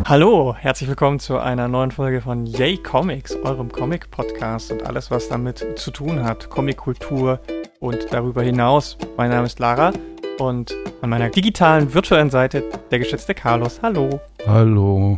Hallo, herzlich willkommen zu einer neuen Folge von Yay Comics, eurem Comic-Podcast und alles, was damit zu tun hat, Comic-Kultur und darüber hinaus. Mein Name ist Lara und an meiner digitalen, virtuellen Seite der geschätzte Carlos. Hallo. Hallo.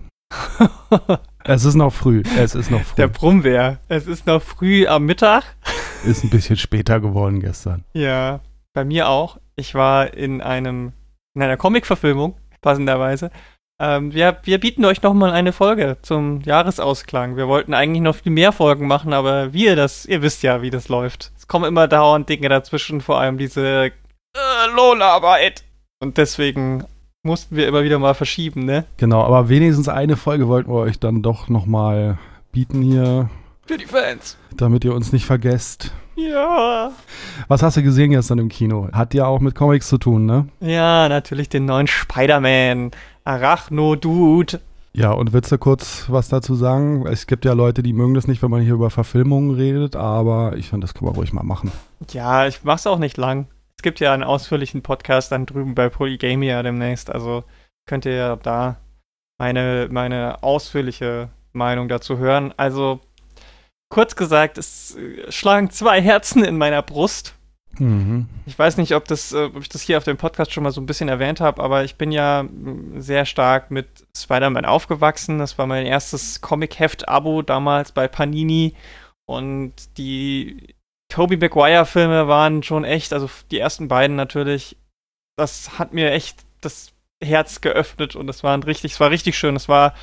Es ist noch früh. Der Brummbär. Es ist noch früh am Mittag. Ist ein bisschen später geworden gestern. Ja, bei mir auch. Ich war in einer Comic-Verfilmung, passenderweise. Wir bieten euch nochmal eine Folge zum Jahresausklang. Wir wollten eigentlich noch viel mehr Folgen machen, aber ihr wisst ja, wie das läuft. Es kommen immer dauernd Dinge dazwischen, vor allem diese Lohnarbeit. Und deswegen mussten wir immer wieder mal verschieben, ne? Genau, aber wenigstens eine Folge wollten wir euch dann doch nochmal bieten hier. Für die Fans. Damit ihr uns nicht vergesst. Ja. Was hast du gesehen gestern im Kino? Hat ja auch mit Comics zu tun, ne? Ja, natürlich den neuen Spider-Man. Arachno-Dude. Ja, und willst du kurz was dazu sagen? Es gibt ja Leute, die mögen das nicht, wenn man hier über Verfilmungen redet, aber ich finde, das können wir ruhig mal machen. Ja, ich mach's auch nicht lang. Es gibt ja einen ausführlichen Podcast dann drüben bei Polygamia demnächst, also könnt ihr ja da meine ausführliche Meinung dazu hören. Also, kurz gesagt, es schlagen 2 Herzen in meiner Brust. Mhm. Ich weiß nicht, ob ich das hier auf dem Podcast schon mal so ein bisschen erwähnt habe, aber ich bin ja sehr stark mit Spider-Man aufgewachsen. Das war mein erstes Comic-Heft-Abo damals bei Panini. Und die Tobey Maguire-Filme waren schon echt, also die ersten beiden natürlich, das hat mir echt das Herz geöffnet und es war richtig schön. Das war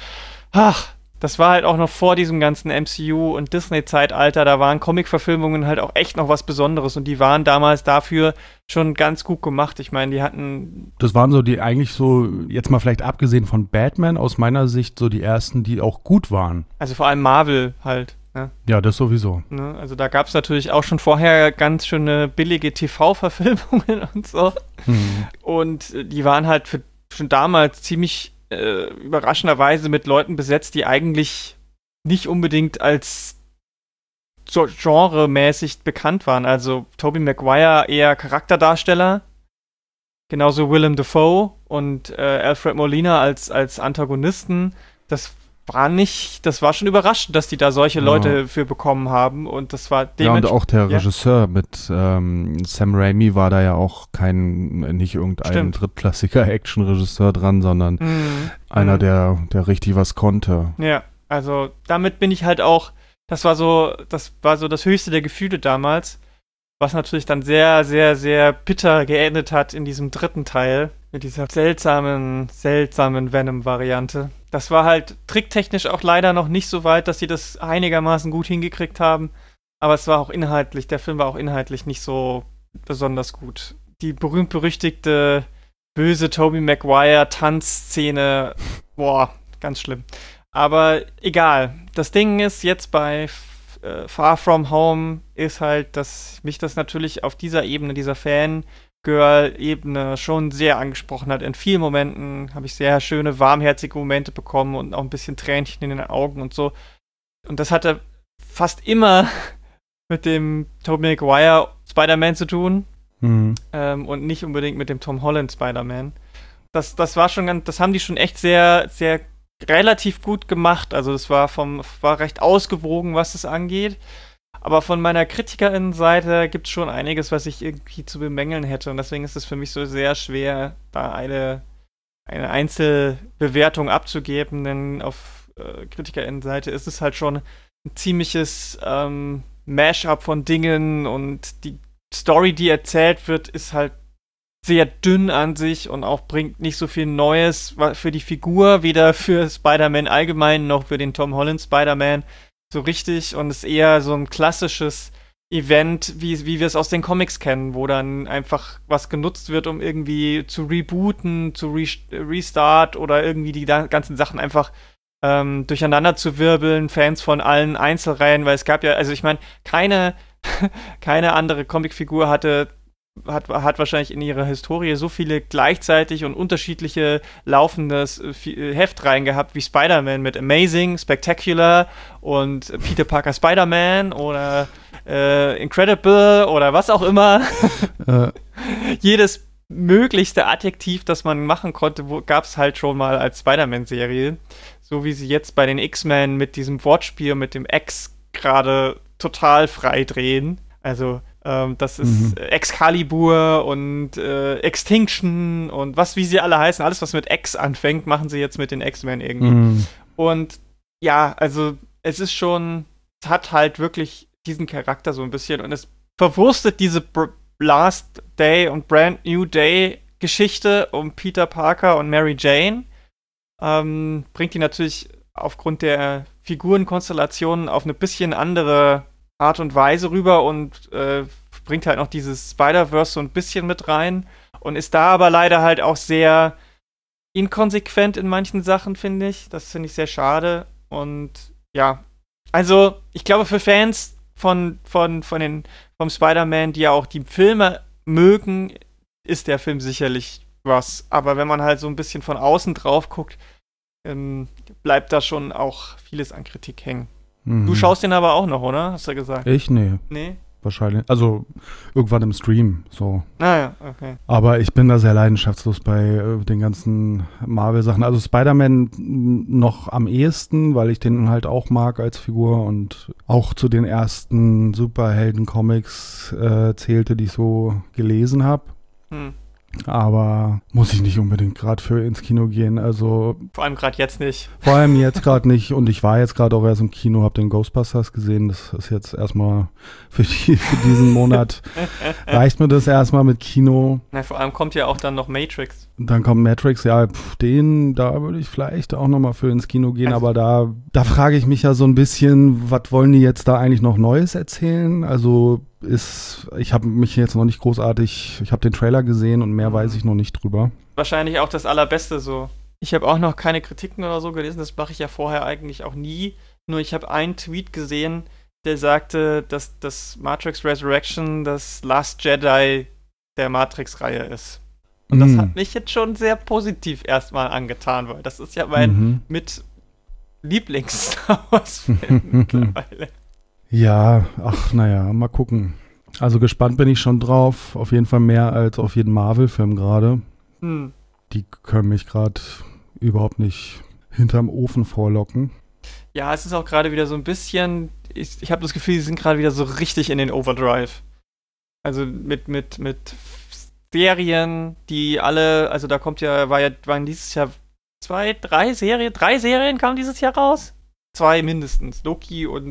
halt auch noch vor diesem ganzen MCU und Disney-Zeitalter, da waren Comic-Verfilmungen halt auch echt noch was Besonderes und die waren damals dafür schon ganz gut gemacht. Ich meine, die hatten... Das waren so die eigentlich so, jetzt mal vielleicht abgesehen von Batman, aus meiner Sicht so die ersten, die auch gut waren. Also vor allem Marvel halt. Ne? Ja, das sowieso. Ne? Also da gab es natürlich auch schon vorher ganz schöne billige TV-Verfilmungen und so. Mhm. Und die waren halt schon damals ziemlich überraschenderweise mit Leuten besetzt, die eigentlich nicht unbedingt als so genremäßig bekannt waren. Also Tobey Maguire eher Charakterdarsteller, genauso Willem Dafoe und Alfred Molina als Antagonisten. Das war schon überraschend, dass die da solche Leute für bekommen haben und das war und auch der Regisseur mit Sam Raimi war da ja auch nicht irgendein drittklassiger Actionregisseur dran, sondern einer, der richtig was konnte. Ja, also damit bin ich halt auch, das war so das höchste der Gefühle damals, was natürlich dann sehr, sehr, sehr bitter geendet hat in diesem dritten Teil mit dieser seltsamen Venom-Variante. Das war halt tricktechnisch auch leider noch nicht so weit, dass sie das einigermaßen gut hingekriegt haben. Aber es war auch inhaltlich, der Film war auch inhaltlich nicht so besonders gut. Die berühmt-berüchtigte böse Tobey Maguire-Tanzszene, ganz schlimm. Aber egal. Das Ding ist jetzt bei Far From Home ist halt, dass mich das natürlich auf dieser Ebene, dieser Fangirl-Ebene schon sehr angesprochen hat. In vielen Momenten habe ich sehr schöne, warmherzige Momente bekommen und auch ein bisschen Tränchen in den Augen und so. Und das hatte fast immer mit dem Tobey Maguire Spider-Man zu tun und nicht unbedingt mit dem Tom Holland Spider-Man. Das war schon das haben die schon echt sehr, sehr relativ gut gemacht. Also es war recht ausgewogen, was es angeht. Aber von meiner KritikerInnen-Seite gibt es schon einiges, was ich irgendwie zu bemängeln hätte. Und deswegen ist es für mich so sehr schwer, da eine Einzelbewertung abzugeben. Denn auf KritikerInnen-Seite ist es halt schon ein ziemliches Mash-up von Dingen. Und die Story, die erzählt wird, ist halt sehr dünn an sich und auch bringt nicht so viel Neues für die Figur, weder für Spider-Man allgemein noch für den Tom Holland Spider-Man so richtig und ist eher so ein klassisches Event, wie wir es aus den Comics kennen, wo dann einfach was genutzt wird, um irgendwie zu rebooten, zu restart oder irgendwie die ganzen Sachen einfach durcheinander zu wirbeln, Fans von allen Einzelreihen, weil es gab ja, also ich meine, keine andere Comicfigur hat wahrscheinlich in ihrer Historie so viele gleichzeitig und unterschiedliche laufende Heftreihen gehabt wie Spider-Man mit Amazing, Spectacular und Peter Parker Spider-Man oder Incredible oder was auch immer. Jedes möglichste Adjektiv, das man machen konnte, gab es halt schon mal als Spider-Man-Serie. So wie sie jetzt bei den X-Men mit diesem Wortspiel, mit dem X gerade total frei drehen. Also, das ist Excalibur und Extinction und wie sie alle heißen. Alles, was mit X anfängt, machen sie jetzt mit den X-Men irgendwie. Und ja, also es hat halt wirklich diesen Charakter so ein bisschen und es verwurstet diese Last Day und Brand New Day Geschichte um Peter Parker und Mary Jane. Bringt die natürlich aufgrund der Figurenkonstellationen auf eine bisschen andere Art und Weise rüber und bringt halt noch dieses Spider-Verse so ein bisschen mit rein und ist da aber leider halt auch sehr inkonsequent in manchen Sachen, finde ich. Das finde ich sehr schade. Und ja, also ich glaube für Fans vom Spider-Man, die ja auch die Filme mögen, ist der Film sicherlich was. Aber wenn man halt so ein bisschen von außen drauf guckt, bleibt da schon auch vieles an Kritik hängen. Du schaust den aber auch noch, oder? Hast du gesagt? Ich? Nee. Nee? Wahrscheinlich. Also irgendwann im Stream, so. Ja, okay. Aber ich bin da sehr leidenschaftslos bei den ganzen Marvel-Sachen. Also Spider-Man noch am ehesten, weil ich den halt auch mag als Figur und auch zu den ersten Superhelden-Comics zählte, die ich so gelesen habe. Aber muss ich nicht unbedingt gerade für ins Kino gehen, also... Vor allem gerade jetzt nicht. Vor allem jetzt gerade nicht und ich war jetzt gerade auch erst im Kino, habe den Ghostbusters gesehen, das ist jetzt erstmal für diesen Monat, reicht mir das erstmal mit Kino. Na, vor allem kommt ja auch dann noch Matrix. Dann kommt Matrix, ja, da würde ich vielleicht auch nochmal für ins Kino gehen, aber da frage ich mich ja so ein bisschen, was wollen die jetzt da eigentlich noch Neues erzählen? Also ich habe mich jetzt noch nicht großartig, ich habe den Trailer gesehen und mehr weiß ich noch nicht drüber. Wahrscheinlich auch das Allerbeste so. Ich habe auch noch keine Kritiken oder so gelesen, das mache ich ja vorher eigentlich auch nie. Nur ich habe einen Tweet gesehen, der sagte, dass das Matrix Resurrection das Last Jedi der Matrix-Reihe ist. Und das hat mich jetzt schon sehr positiv erstmal angetan, weil das ist ja mein mit Lieblings-Star Wars-Film mittlerweile. Ja, mal gucken. Also gespannt bin ich schon drauf. Auf jeden Fall mehr als auf jeden Marvel-Film gerade. Die können mich gerade überhaupt nicht hinterm Ofen vorlocken. Ja, es ist auch gerade wieder so ein bisschen, ich habe das Gefühl, sie sind gerade wieder so richtig in den Overdrive. Also mit Serien, die alle, also da waren dieses Jahr drei Serien kamen dieses Jahr raus? 2 mindestens. Loki und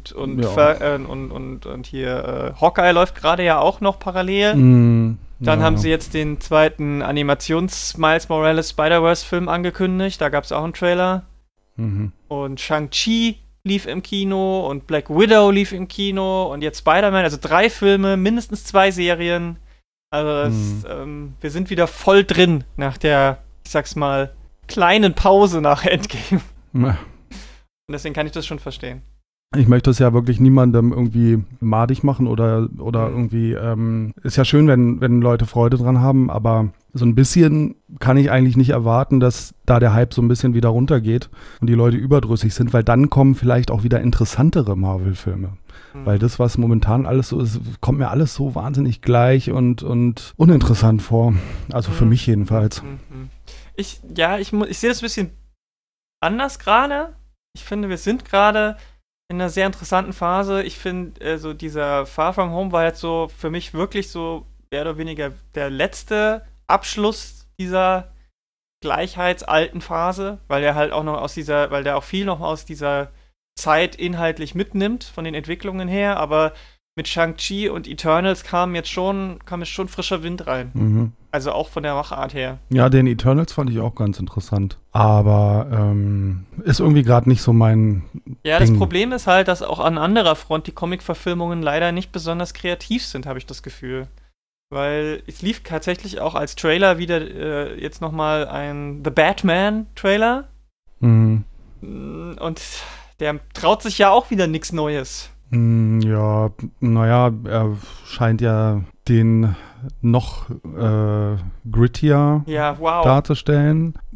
hier Hawkeye läuft gerade ja auch noch parallel. Dann haben sie jetzt den zweiten Animations-Miles Morales Spider-Verse-Film angekündigt. Da gab es auch einen Trailer. Und Shang-Chi lief im Kino und Black Widow lief im Kino und jetzt Spider-Man. Also 3 Filme, mindestens 2 Serien. Also wir sind wieder voll drin nach der, ich sag's mal, kleinen Pause nach Endgame. Und deswegen kann ich das schon verstehen. Ich möchte es ja wirklich niemandem irgendwie madig machen oder irgendwie, ist ja schön, wenn Leute Freude dran haben, aber so ein bisschen kann ich eigentlich nicht erwarten, dass da der Hype so ein bisschen wieder runtergeht und die Leute überdrüssig sind, weil dann kommen vielleicht auch wieder interessantere Marvel-Filme. Weil das, was momentan alles so ist, kommt mir alles so wahnsinnig gleich und uninteressant vor. Also für mich jedenfalls. Ich sehe das ein bisschen anders gerade. Ich finde, wir sind gerade in einer sehr interessanten Phase. Ich finde, so dieser Far From Home war jetzt so für mich wirklich so mehr oder weniger der letzte Abschluss dieser gleichheitsalten Phase, weil der halt auch noch weil der auch viel noch aus dieser Zeit inhaltlich mitnimmt, von den Entwicklungen her, aber mit Shang-Chi und Eternals kam jetzt schon frischer Wind rein. Also auch von der Machart her. Ja, den Eternals fand ich auch ganz interessant. Aber ist irgendwie gerade nicht so mein Ja, Ding. Das Problem ist halt, dass auch an anderer Front die Comic-Verfilmungen leider nicht besonders kreativ sind, habe ich das Gefühl. Weil es lief tatsächlich auch als Trailer wieder jetzt nochmal ein The Batman-Trailer. Und der traut sich ja auch wieder nichts Neues. Ja, naja, er scheint ja den noch grittier darzustellen.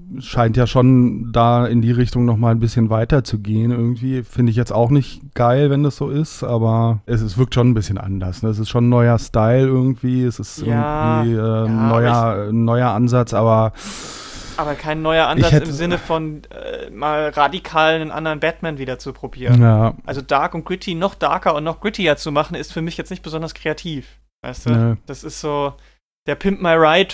scheint ja schon da in die Richtung nochmal ein bisschen weiter zu gehen irgendwie. Finde ich jetzt auch nicht geil, wenn das so ist, aber es wirkt schon ein bisschen anders. Ne? Es ist schon ein neuer Style irgendwie, es ist irgendwie ein neuer Ansatz, aber kein neuer Ansatz im Sinne von mal radikal einen anderen Batman wieder zu probieren. Ja. Also dark und gritty noch darker und noch grittier zu machen, ist für mich jetzt nicht besonders kreativ. Weißt du? Nee. Das ist so der Pimp My Ride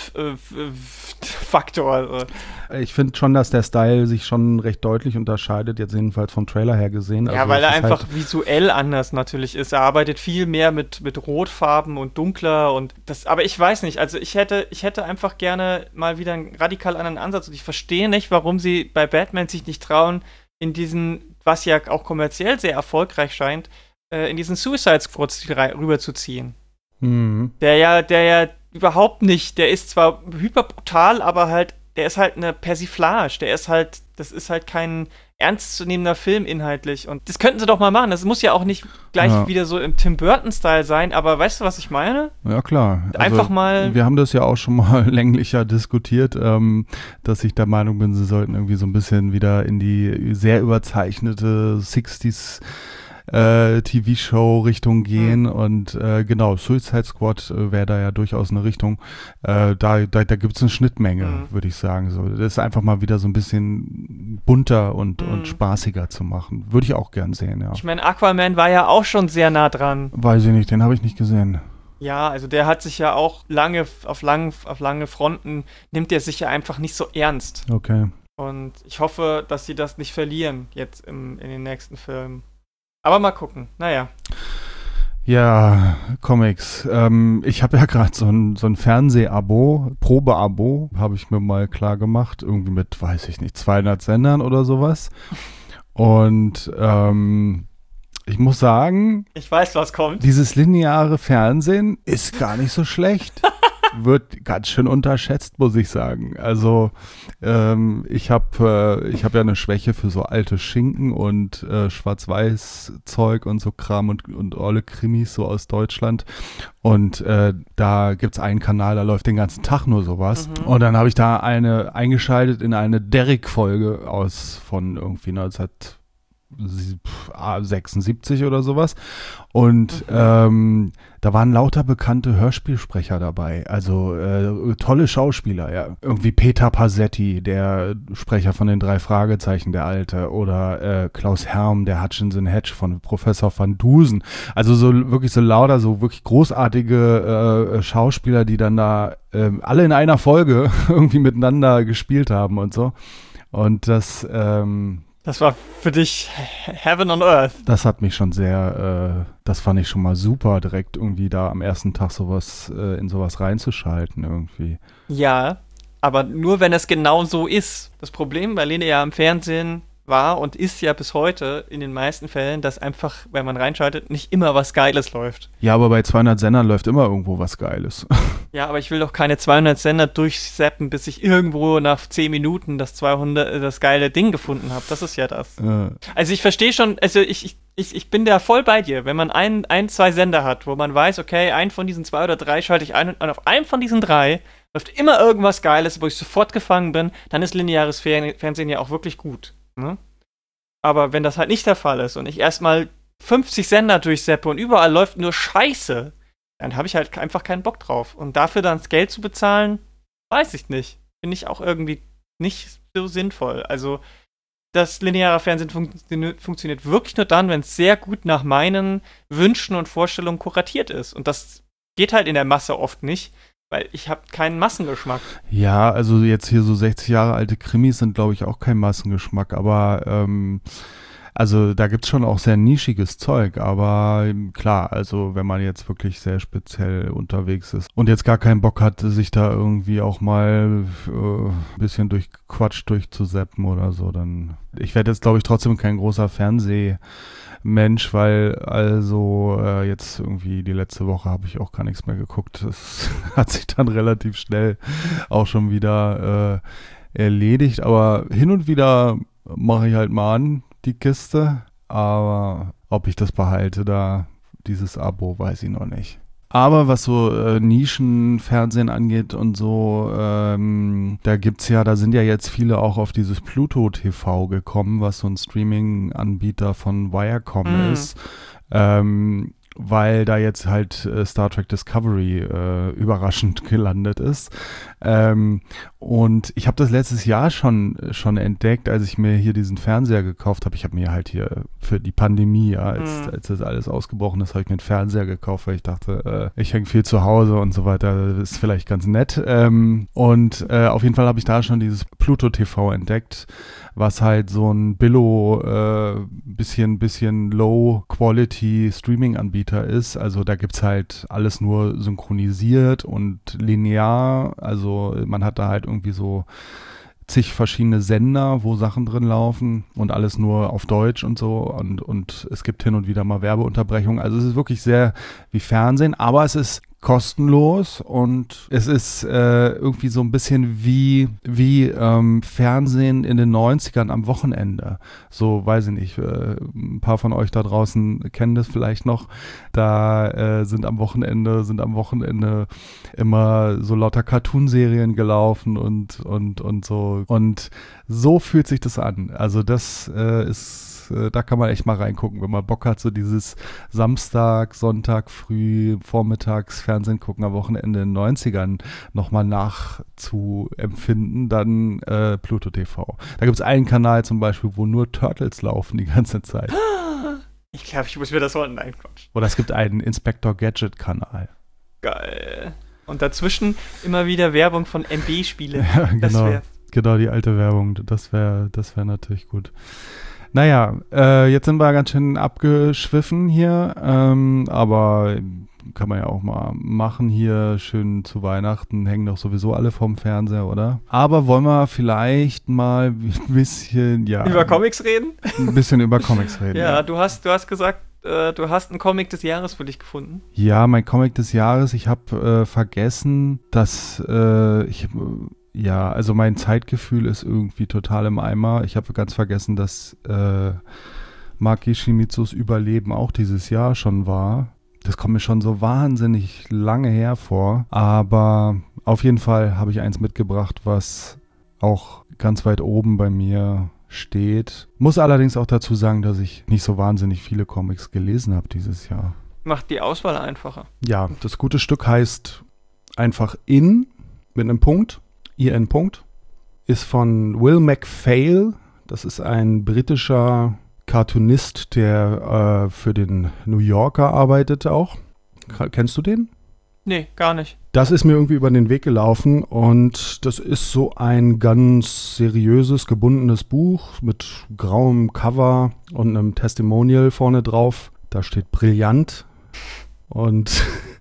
Faktor. Ich finde schon, dass der Style sich schon recht deutlich unterscheidet, jetzt jedenfalls vom Trailer her gesehen. Ja, also weil er einfach visuell anders natürlich ist. Er arbeitet viel mehr mit Rotfarben und dunkler und das, aber ich weiß nicht, also ich hätte einfach gerne mal wieder einen radikal anderen Ansatz und ich verstehe nicht, warum sie bei Batman sich nicht trauen, in diesen, was ja auch kommerziell sehr erfolgreich scheint, in diesen Suicide Squad rüberzuziehen. Mhm. Der ja überhaupt nicht, der ist zwar hyperbrutal, aber halt, der ist halt eine Persiflage, das ist halt kein ernstzunehmender Film inhaltlich und das könnten sie doch mal machen, das muss ja auch nicht gleich wieder so im Tim Burton-Style sein, aber weißt du, was ich meine? Ja, klar. Einfach mal. Wir haben das ja auch schon mal länglicher diskutiert, dass ich der Meinung bin, sie sollten irgendwie so ein bisschen wieder in die sehr überzeichnete 60s TV-Show-Richtung gehen und genau, Suicide Squad wäre da ja durchaus eine Richtung. Da gibt es eine Schnittmenge, würde ich sagen. So. Das ist einfach mal wieder so ein bisschen bunter und spaßiger zu machen. Würde ich auch gern sehen, ja. Ich meine, Aquaman war ja auch schon sehr nah dran. Weiß ich nicht, den habe ich nicht gesehen. Ja, also der hat sich ja auch auf lange Fronten, nimmt er sich ja einfach nicht so ernst. Okay. Und ich hoffe, dass sie das nicht verlieren jetzt in den nächsten Filmen. Aber mal gucken, naja. Ja, Comics. Ich habe ja gerade so ein Fernseh-Abo, Probe-Abo, habe ich mir mal klar gemacht. Irgendwie mit, weiß ich nicht, 200 Sendern oder sowas. Und ich muss sagen, ich weiß, was kommt. Dieses lineare Fernsehen ist gar nicht so schlecht. Wird ganz schön unterschätzt, muss ich sagen. Also ich habe ja eine Schwäche für so alte Schinken und Schwarz-Weiß-Zeug und so Kram und olle Krimis so aus Deutschland. Und da gibt's einen Kanal, da läuft den ganzen Tag nur sowas. Und dann habe ich da eine eingeschaltet in eine Derrick-Folge von irgendwie 1976 oder sowas. Und da waren lauter bekannte Hörspielsprecher dabei. Also tolle Schauspieler, ja. Irgendwie Peter Pasetti, der Sprecher von den 3 Fragezeichen, der Alte. Oder Klaus Herm, der Hutchinson Hedge von Professor van Dusen. Also so wirklich so lauter, so wirklich großartige Schauspieler, die dann da alle in einer Folge irgendwie miteinander gespielt haben und so. Und das war für dich Heaven on Earth. Das hat mich schon sehr, das fand ich schon mal super, direkt irgendwie da am ersten Tag in sowas reinzuschalten irgendwie. Ja, aber nur wenn es genau so ist. Das Problem bei linearem Fernsehen war und ist ja bis heute in den meisten Fällen, dass einfach, wenn man reinschaltet, nicht immer was Geiles läuft. Ja, aber bei 200 Sendern läuft immer irgendwo was Geiles. Ja, aber ich will doch keine 200 Sender durchzappen, bis ich irgendwo nach 10 Minuten das geile Ding gefunden habe. Das ist ja das. Also ich verstehe schon, also ich bin da voll bei dir. Wenn man 2 Sender hat, wo man weiß, okay, einen von diesen 2 oder 3 schalte ich ein und auf einem von diesen 3 läuft immer irgendwas Geiles, wo ich sofort gefangen bin, dann ist lineares Fernsehen ja auch wirklich gut. Ne? Aber wenn das halt nicht der Fall ist und ich erstmal 50 Sender durchseppe und überall läuft nur Scheiße, dann habe ich halt einfach keinen Bock drauf. Und dafür dann das Geld zu bezahlen, weiß ich nicht. Finde ich auch irgendwie nicht so sinnvoll. Also das lineare Fernsehen funktioniert wirklich nur dann, wenn es sehr gut nach meinen Wünschen und Vorstellungen kuratiert ist. Und das geht halt in der Masse oft nicht, weil ich habe keinen Massengeschmack. Ja, also jetzt hier so 60 Jahre alte Krimis sind, glaube ich, auch kein Massengeschmack, aber also da gibt's schon auch sehr nischiges Zeug, aber klar, also wenn man jetzt wirklich sehr speziell unterwegs ist und jetzt gar keinen Bock hat, sich da irgendwie auch mal ein bisschen durch Quatsch durchzuseppen oder so, dann ich werde jetzt, glaube ich, trotzdem kein großer Fernsehmensch, weil also jetzt irgendwie die letzte Woche habe ich auch gar nichts mehr geguckt. Das hat sich dann relativ schnell auch schon wieder erledigt, aber hin und wieder mache ich halt mal an, die Kiste, aber ob ich das behalte, dieses Abo, weiß ich noch nicht. Aber was so Nischenfernsehen angeht und so, da sind ja jetzt viele auch auf dieses Pluto TV gekommen, was so ein Streaming-Anbieter von Viacom ist. Weil da jetzt halt Star Trek Discovery überraschend gelandet ist. Und ich habe das letztes Jahr schon entdeckt, als ich mir hier diesen Fernseher gekauft habe. Ich habe mir halt hier für die Pandemie, als das alles ausgebrochen ist, habe ich mir einen Fernseher gekauft, weil ich dachte, ich hänge viel zu Hause und so weiter. Das ist vielleicht ganz nett. Und auf jeden Fall habe ich da schon dieses Pluto TV entdeckt, was halt so ein bisschen Low-Quality Streaming-Anbieter ist. Also da gibt's halt alles nur synchronisiert und linear. Also man hat da halt irgendwie so zig verschiedene Sender, wo Sachen drin laufen und alles nur auf Deutsch und so und es gibt hin und wieder mal Werbeunterbrechungen. Also es ist wirklich sehr wie Fernsehen, aber es ist kostenlos und es ist irgendwie so ein bisschen wie Fernsehen in den 90ern am Wochenende. So, weiß ich nicht, ein paar von euch da draußen kennen das vielleicht noch. Da sind am Wochenende immer so lauter Cartoonserien gelaufen und so. Und so fühlt sich das an. Also das da kann man echt mal reingucken, wenn man Bock hat, so dieses Samstag, Sonntag, früh, vormittags Fernsehen gucken am Wochenende in den 90ern nochmal nachzuempfinden, dann Pluto TV. Da gibt es einen Kanal zum Beispiel, wo nur Turtles laufen die ganze Zeit. Ich glaube, ich muss mir das holen. Nein, Quatsch. Oder es gibt einen Inspector Gadget-Kanal. Geil. Und dazwischen immer wieder Werbung von MB-Spielen. Ja, genau, die alte Werbung. Das wär natürlich gut. Naja, jetzt sind wir ganz schön abgeschwiffen hier, aber kann man ja auch mal machen hier, schön zu Weihnachten, hängen doch sowieso alle vorm Fernseher, oder? Aber wollen wir vielleicht mal ein bisschen, über Comics reden? Ein bisschen über Comics reden. Ja, du hast gesagt, du hast einen Comic des Jahres für dich gefunden. Ja, mein Comic des Jahres, ich habe vergessen, dass also mein Zeitgefühl ist irgendwie total im Eimer. Ich habe ganz vergessen, dass Maki Shimizus Überleben auch dieses Jahr schon war. Das kommt mir schon so wahnsinnig lange her vor. Aber auf jeden Fall habe ich eins mitgebracht, was auch ganz weit oben bei mir steht. Muss allerdings auch dazu sagen, dass ich nicht so wahnsinnig viele Comics gelesen habe dieses Jahr. Macht die Auswahl einfacher. Ja, das gute Stück heißt einfach mit einem Punkt. IN. Ist von Will MacPhail. Das ist ein britischer Cartoonist, der für den New Yorker arbeitet auch. Kennst du den? Nee, gar nicht. Das ist mir irgendwie über den Weg gelaufen und das ist so ein ganz seriöses, gebundenes Buch mit grauem Cover und einem Testimonial vorne drauf. Da steht brillant und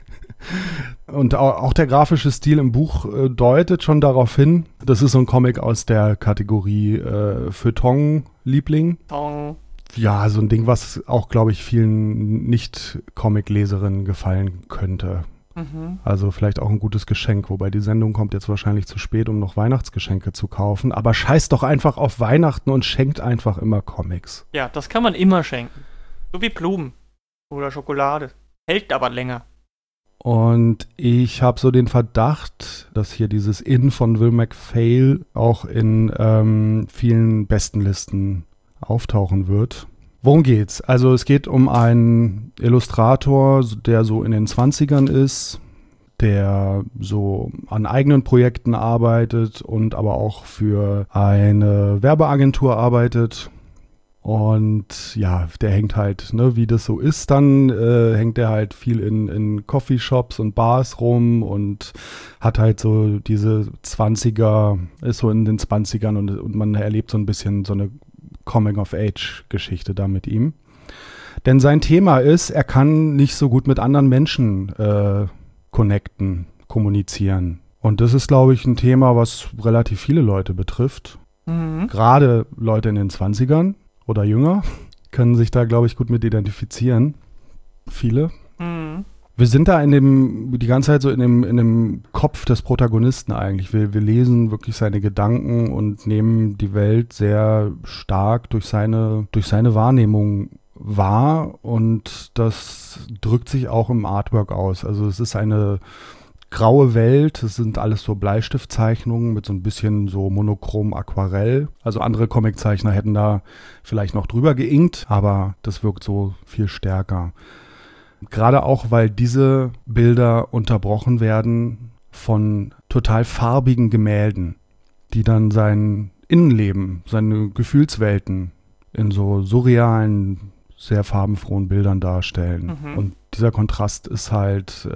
auch der grafische Stil im Buch deutet schon darauf hin. Das ist so ein Comic aus der Kategorie Feuilleton-Liebling. Ja, so ein Ding, was auch, glaube ich, vielen Nicht-Comic-Leserinnen gefallen könnte. Mhm. Also vielleicht auch ein gutes Geschenk, wobei die Sendung kommt jetzt wahrscheinlich zu spät, um noch Weihnachtsgeschenke zu kaufen. Aber scheißt doch einfach auf Weihnachten und schenkt einfach immer Comics. Ja, das kann man immer schenken. So wie Blumen oder Schokolade. Hält aber länger. Und ich habe so den Verdacht, dass hier dieses von Will MacPhail auch in vielen Bestenlisten auftauchen wird. Worum geht's? Also es geht um einen Illustrator, der so in den 20ern ist, der so an eigenen Projekten arbeitet und aber auch für eine Werbeagentur arbeitet. Und ja, der hängt halt, ne, wie das so ist, dann hängt er halt viel in Coffeeshops und Bars rum und hat halt so diese 20er, ist so in den 20ern und man erlebt so ein bisschen so eine Coming-of-Age-Geschichte da mit ihm. Denn sein Thema ist, er kann nicht so gut mit anderen Menschen kommunizieren. Und das ist, glaube ich, ein Thema, was relativ viele Leute betrifft. Mhm. Gerade Leute in den 20ern. Oder jünger, können sich da, glaube ich, gut mit identifizieren. Viele. Mhm. Wir sind da die ganze Zeit so in dem Kopf des Protagonisten eigentlich. Wir lesen wirklich seine Gedanken und nehmen die Welt sehr stark durch seine Wahrnehmung wahr und das drückt sich auch im Artwork aus. Also es ist eine graue Welt, es sind alles so Bleistiftzeichnungen mit so ein bisschen so monochrom Aquarell. Also andere Comiczeichner hätten da vielleicht noch drüber geinkt, aber das wirkt so viel stärker. Gerade auch, weil diese Bilder unterbrochen werden von total farbigen Gemälden, die dann sein Innenleben, seine Gefühlswelten in so surrealen, sehr farbenfrohen Bildern darstellen. Mhm. Und dieser Kontrast ist halt,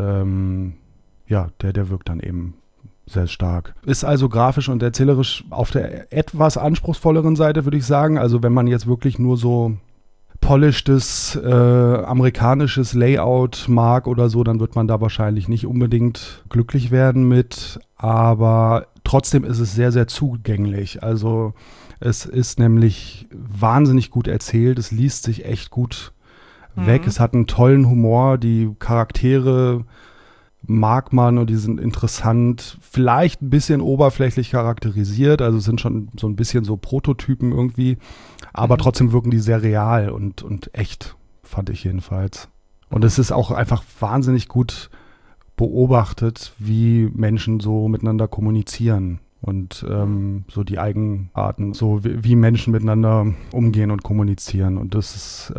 der wirkt dann eben sehr stark. Ist also grafisch und erzählerisch auf der etwas anspruchsvolleren Seite, würde ich sagen. Also wenn man jetzt wirklich nur so polishtes amerikanisches Layout mag oder so, dann wird man da wahrscheinlich nicht unbedingt glücklich werden mit. Aber trotzdem ist es sehr, sehr zugänglich. Also es ist nämlich wahnsinnig gut erzählt. Es liest sich echt gut weg. Es hat einen tollen Humor. Die Charaktere mag man und die sind interessant, vielleicht ein bisschen oberflächlich charakterisiert, also es sind schon so ein bisschen so Prototypen irgendwie, aber trotzdem wirken die sehr real und echt, fand ich jedenfalls. Und es ist auch einfach wahnsinnig gut beobachtet, wie Menschen so miteinander kommunizieren und so die Eigenarten, so wie Menschen miteinander umgehen und kommunizieren. Und das ist,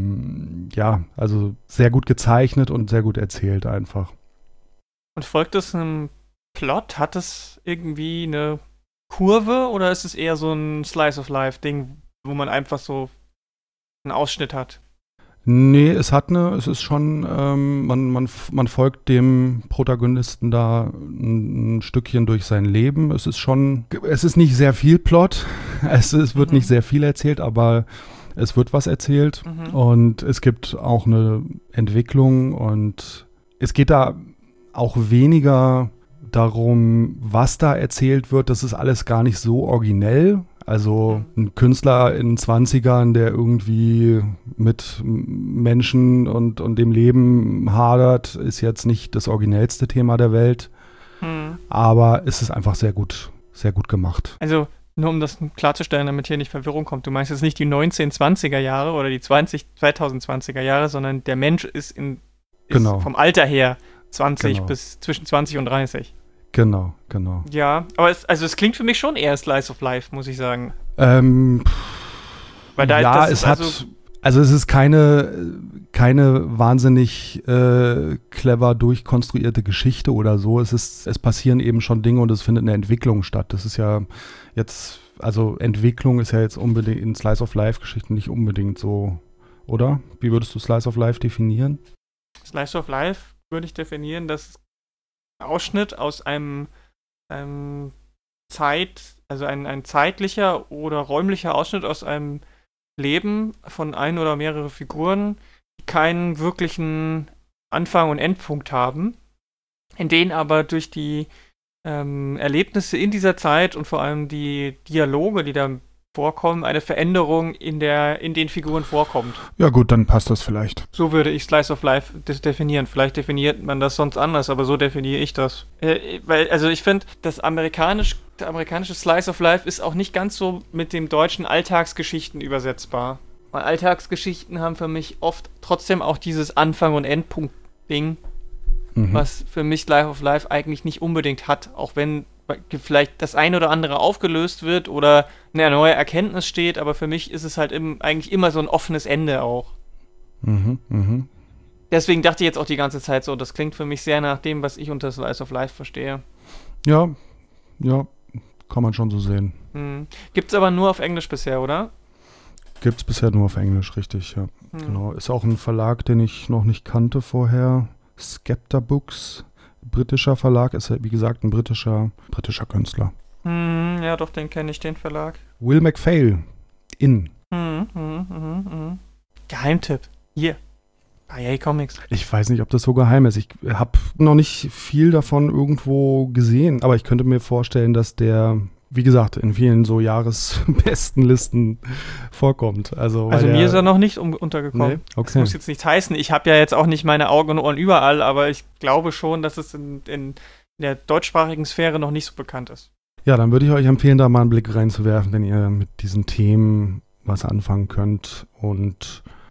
also sehr gut gezeichnet und sehr gut erzählt einfach. Und folgt es einem Plot? Hat es irgendwie eine Kurve oder ist es eher so ein Slice-of-Life-Ding, wo man einfach so einen Ausschnitt hat? Nee, es ist schon, man folgt dem Protagonisten da ein Stückchen durch sein Leben. Es ist nicht sehr viel Plot, es wird nicht sehr viel erzählt, aber es wird was erzählt und es gibt auch eine Entwicklung und es geht da auch weniger darum, was da erzählt wird. Das ist alles gar nicht so originell. Also ein Künstler in den 20ern, der irgendwie mit Menschen und dem Leben hadert, ist jetzt nicht das originellste Thema der Welt. Aber es ist einfach sehr gut gemacht. Also nur um das klarzustellen, damit hier nicht Verwirrung kommt. Du meinst jetzt nicht die 1920er Jahre oder die 2020er Jahre, sondern der Mensch ist vom Alter her 20 bis zwischen 20 und 30. Genau. Ja, aber es klingt für mich schon eher Slice of Life, muss ich sagen. Weil es ist keine wahnsinnig clever durchkonstruierte Geschichte oder so. Es passieren eben schon Dinge und es findet eine Entwicklung statt. Das ist ja jetzt, also Entwicklung ist ja jetzt unbedingt in Slice of Life Geschichten nicht unbedingt so, oder? Wie würdest du Slice of Life definieren? Slice of Life würde ich definieren, dass ein Ausschnitt aus ein zeitlicher oder räumlicher Ausschnitt aus einem Leben von ein oder mehrere Figuren, die keinen wirklichen Anfang und Endpunkt haben, in denen aber durch die Erlebnisse in dieser Zeit und vor allem die Dialoge, die da vorkommen, eine Veränderung in den Figuren vorkommt. Ja gut, dann passt das vielleicht. So würde ich Slice of Life definieren. Vielleicht definiert man das sonst anders, aber so definiere ich das. Also ich finde, der amerikanische Slice of Life ist auch nicht ganz so mit dem deutschen Alltagsgeschichten übersetzbar. Weil Alltagsgeschichten haben für mich oft trotzdem auch dieses Anfang- und Endpunkt-Ding, was für mich Slice of Life eigentlich nicht unbedingt hat, auch wenn vielleicht das eine oder andere aufgelöst wird oder eine neue Erkenntnis steht, aber für mich ist es halt eigentlich immer so ein offenes Ende auch. Deswegen dachte ich jetzt auch die ganze Zeit so, das klingt für mich sehr nach dem, was ich unter Slice of Life verstehe. Ja, kann man schon so sehen. Gibt's aber nur auf Englisch bisher, oder? Gibt's bisher nur auf Englisch, richtig, ja. Genau. Ist auch ein Verlag, den ich noch nicht kannte vorher. Skepta Books. Britischer Verlag, ist ja wie gesagt ein britischer Künstler. Ja, doch, den kenne ich, den Verlag. Will MacPhail, Geheimtipp. Hier. Bei EA Comics. Ich weiß nicht, ob das so geheim ist. Ich habe noch nicht viel davon irgendwo gesehen, aber ich könnte mir vorstellen, dass der, wie gesagt, in vielen so Jahresbestenlisten vorkommt. Also mir ist er noch nicht untergekommen. Nee? Okay. Das muss jetzt nichts heißen. Ich habe ja jetzt auch nicht meine Augen und Ohren überall, aber ich glaube schon, dass es in der deutschsprachigen Sphäre noch nicht so bekannt ist. Ja, dann würde ich euch empfehlen, da mal einen Blick reinzuwerfen, wenn ihr mit diesen Themen was anfangen könnt und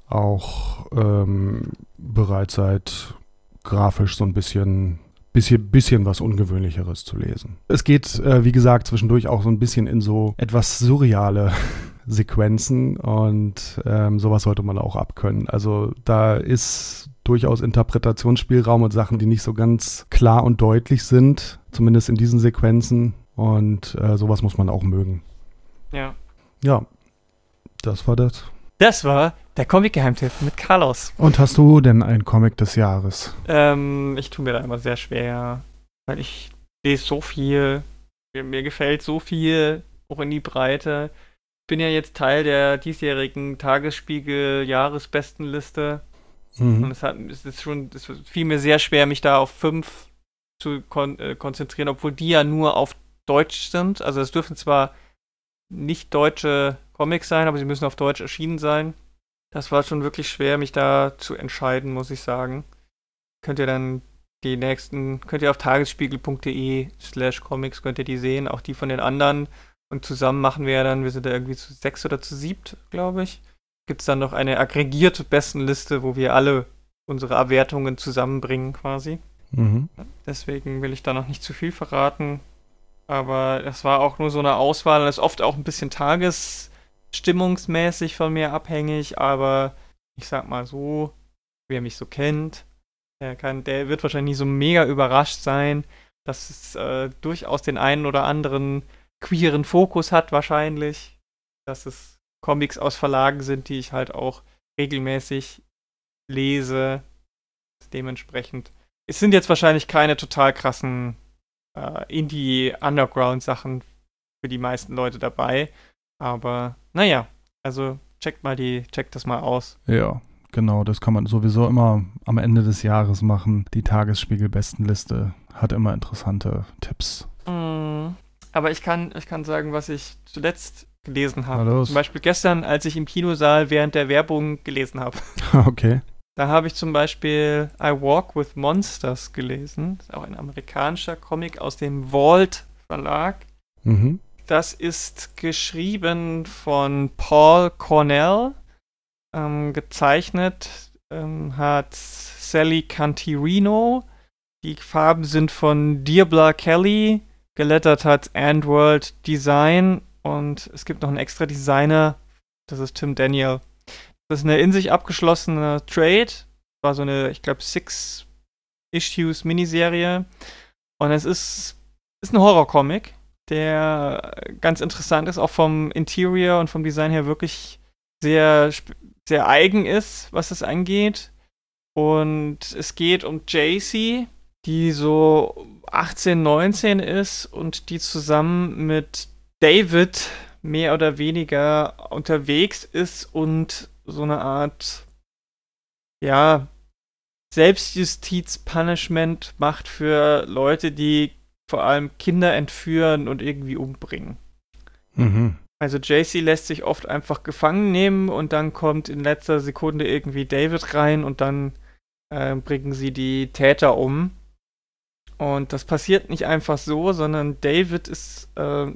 auch bereit seid, grafisch so ein bisschen was Ungewöhnlicheres zu lesen. Es geht, wie gesagt, zwischendurch auch so ein bisschen in so etwas surreale Sequenzen und sowas sollte man auch abkönnen. Also da ist durchaus Interpretationsspielraum und Sachen, die nicht so ganz klar und deutlich sind, zumindest in diesen Sequenzen, und sowas muss man auch mögen. Ja. Ja, das war das. Das war der Comic-Geheimtipp mit Carlos. Und hast du denn ein Comic des Jahres? Ich tue mir da immer sehr schwer, weil ich lese so viel, mir gefällt so viel, auch in die Breite. Ich bin ja jetzt Teil der diesjährigen Tagesspiegel-Jahresbestenliste. Und es fiel mir sehr schwer, mich da auf 5 zu konzentrieren, obwohl die ja nur auf Deutsch sind. Also es dürfen zwar nicht deutsche Comics sein, aber sie müssen auf Deutsch erschienen sein. Das war schon wirklich schwer, mich da zu entscheiden, muss ich sagen. Könnt ihr dann könnt ihr auf tagesspiegel.de/comics könnt ihr die sehen, auch die von den anderen. Und zusammen machen wir sind da irgendwie zu 6 oder zu 7, glaube ich. Gibt es dann noch eine aggregierte Bestenliste, wo wir alle unsere Erwertungen zusammenbringen quasi. Mhm. Deswegen will ich da noch nicht zu viel verraten. Aber das war auch nur so eine Auswahl und ist oft auch ein bisschen tagesstimmungsmäßig von mir abhängig. Aber ich sag mal so, wer mich so kennt, der wird wahrscheinlich nicht so mega überrascht sein, dass es durchaus den einen oder anderen queeren Fokus hat wahrscheinlich. Dass es Comics aus Verlagen sind, die ich halt auch regelmäßig lese. Dementsprechend. Es sind jetzt wahrscheinlich keine total krassen Indie-Underground-Sachen für die meisten Leute dabei. Aber naja, also checkt das mal aus. Ja, genau, das kann man sowieso immer am Ende des Jahres machen. Die Tagesspiegel-Bestenliste hat immer interessante Tipps. Aber ich kann sagen, was ich zuletzt gelesen habe. Zum Beispiel gestern, als ich im Kinosaal während der Werbung gelesen habe. Okay. Da habe ich zum Beispiel I Walk with Monsters gelesen. Das ist auch ein amerikanischer Comic aus dem Vault Verlag. Mhm. Das ist geschrieben von Paul Cornell. Gezeichnet hat Sally Cantirino. Die Farben sind von Diabla Kelly. Gelettert hat Antworld Design. Und es gibt noch einen extra Designer. Das ist Tim Daniel. Das ist eine in sich abgeschlossene Trade. War so eine, ich glaube, 6 Issues Miniserie. Und es ist ein Horrorcomic, der ganz interessant ist, auch vom Interior und vom Design her wirklich sehr, sehr eigen ist, was es angeht. Und es geht um Jacy, die so 18, 19 ist und die zusammen mit David mehr oder weniger unterwegs ist und so eine Art, ja, Selbstjustiz-Punishment macht für Leute, die vor allem Kinder entführen und irgendwie umbringen. Mhm. Also Jacy lässt sich oft einfach gefangen nehmen und dann kommt in letzter Sekunde irgendwie David rein und dann bringen sie die Täter um. Und das passiert nicht einfach so, sondern David ist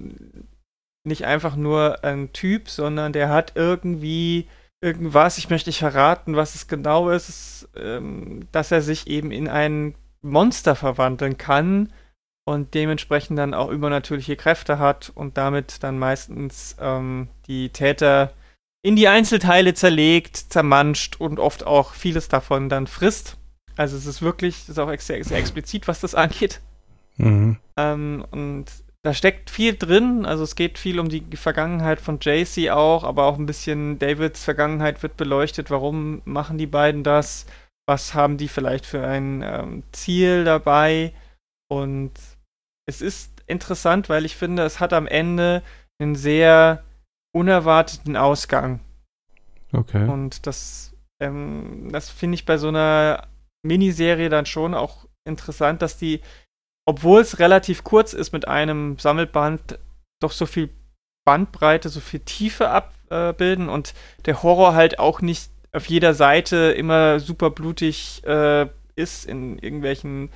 nicht einfach nur ein Typ, sondern der hat irgendwas, ich möchte nicht verraten, was es genau ist, dass er sich eben in ein Monster verwandeln kann und dementsprechend dann auch übernatürliche Kräfte hat und damit dann meistens die Täter in die Einzelteile zerlegt, zermanscht und oft auch vieles davon dann frisst. Also es ist wirklich, das ist auch sehr, sehr explizit, was das angeht. Mhm. Und da steckt viel drin, also es geht viel um die Vergangenheit von Jacy auch, aber auch ein bisschen Davids Vergangenheit wird beleuchtet. Warum machen die beiden das? Was haben die vielleicht für ein Ziel dabei? Und es ist interessant, weil ich finde, es hat am Ende einen sehr unerwarteten Ausgang. Okay. Und das finde ich bei so einer Miniserie dann schon auch interessant, dass die, obwohl es relativ kurz ist mit einem Sammelband, doch so viel Bandbreite, so viel Tiefe abbilden und der Horror halt auch nicht auf jeder Seite immer super blutig ist in irgendwelchen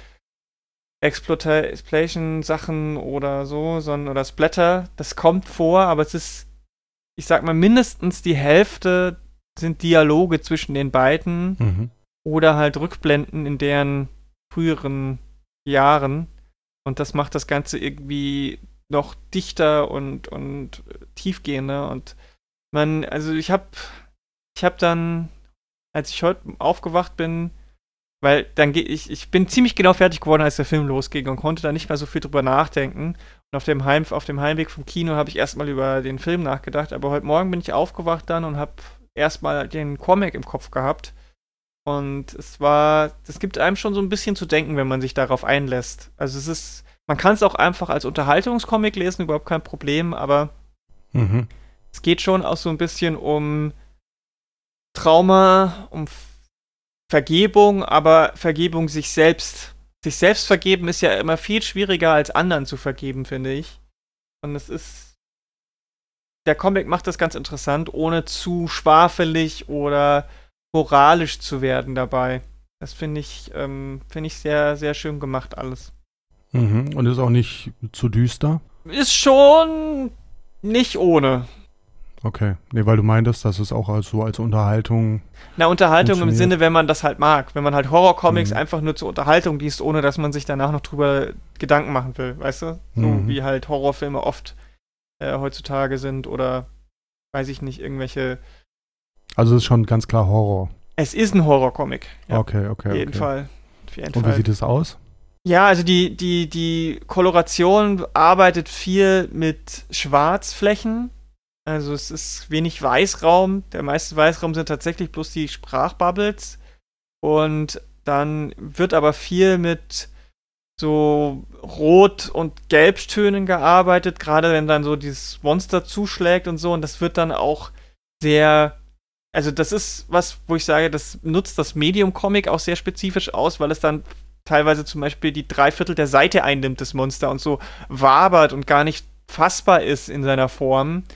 Exploitation-Sachen oder so, oder Splatter. Das kommt vor, aber es ist, ich sag mal, mindestens die Hälfte sind Dialoge zwischen den beiden Mhm. oder halt Rückblenden in deren früheren Jahren. Und das macht das Ganze irgendwie noch dichter und tiefgehender. Und also ich hab dann, als ich heute aufgewacht bin, weil ich bin ziemlich genau fertig geworden, als der Film losging und konnte da nicht mehr so viel drüber nachdenken. Und auf dem Heimweg vom Kino habe ich erstmal über den Film nachgedacht. Aber heute Morgen bin ich aufgewacht dann und habe erstmal den Comic im Kopf gehabt. Und das gibt einem schon so ein bisschen zu denken, wenn man sich darauf einlässt. Also man kann es auch einfach als Unterhaltungscomic lesen, überhaupt kein Problem, aber Mhm. es geht schon auch so ein bisschen um Trauma, um Vergebung, aber Vergebung sich selbst. Sich selbst vergeben ist ja immer viel schwieriger als anderen zu vergeben, finde ich. Und der Comic macht das ganz interessant, ohne zu schwafelig oder moralisch zu werden dabei. Das finde ich sehr, sehr schön gemacht alles. Mhm. Und ist auch nicht zu düster? Ist schon nicht ohne. Okay. Nee, weil du meintest, dass es auch als Unterhaltung. Na, Unterhaltung im Funktioniert. Sinne, wenn man das halt mag. Wenn man halt Horrorcomics Mhm. einfach nur zur Unterhaltung liest, ohne dass man sich danach noch drüber Gedanken machen will, weißt du? So Mhm. wie halt Horrorfilme oft heutzutage sind oder weiß ich nicht, irgendwelche. Also es ist schon ganz klar Horror. Es ist ein Horrorcomic. Ja, Okay. auf jeden Fall. Auf jeden Und wie Fall. sieht es aus? Ja, also die Koloration arbeitet viel mit Schwarzflächen. Also es ist wenig Weißraum. Der meiste Weißraum sind tatsächlich bloß die Sprachbubbles. Und dann wird aber viel mit so Rot- und Gelbtönen gearbeitet, gerade wenn dann so dieses Monster zuschlägt und so. Und das wird dann auch sehr. Also das ist was, wo ich sage, das nutzt das Medium-Comic auch sehr spezifisch aus, weil es dann teilweise zum Beispiel die 3/4 der Seite einnimmt, das Monster, und so wabert und gar nicht fassbar ist in seiner Form.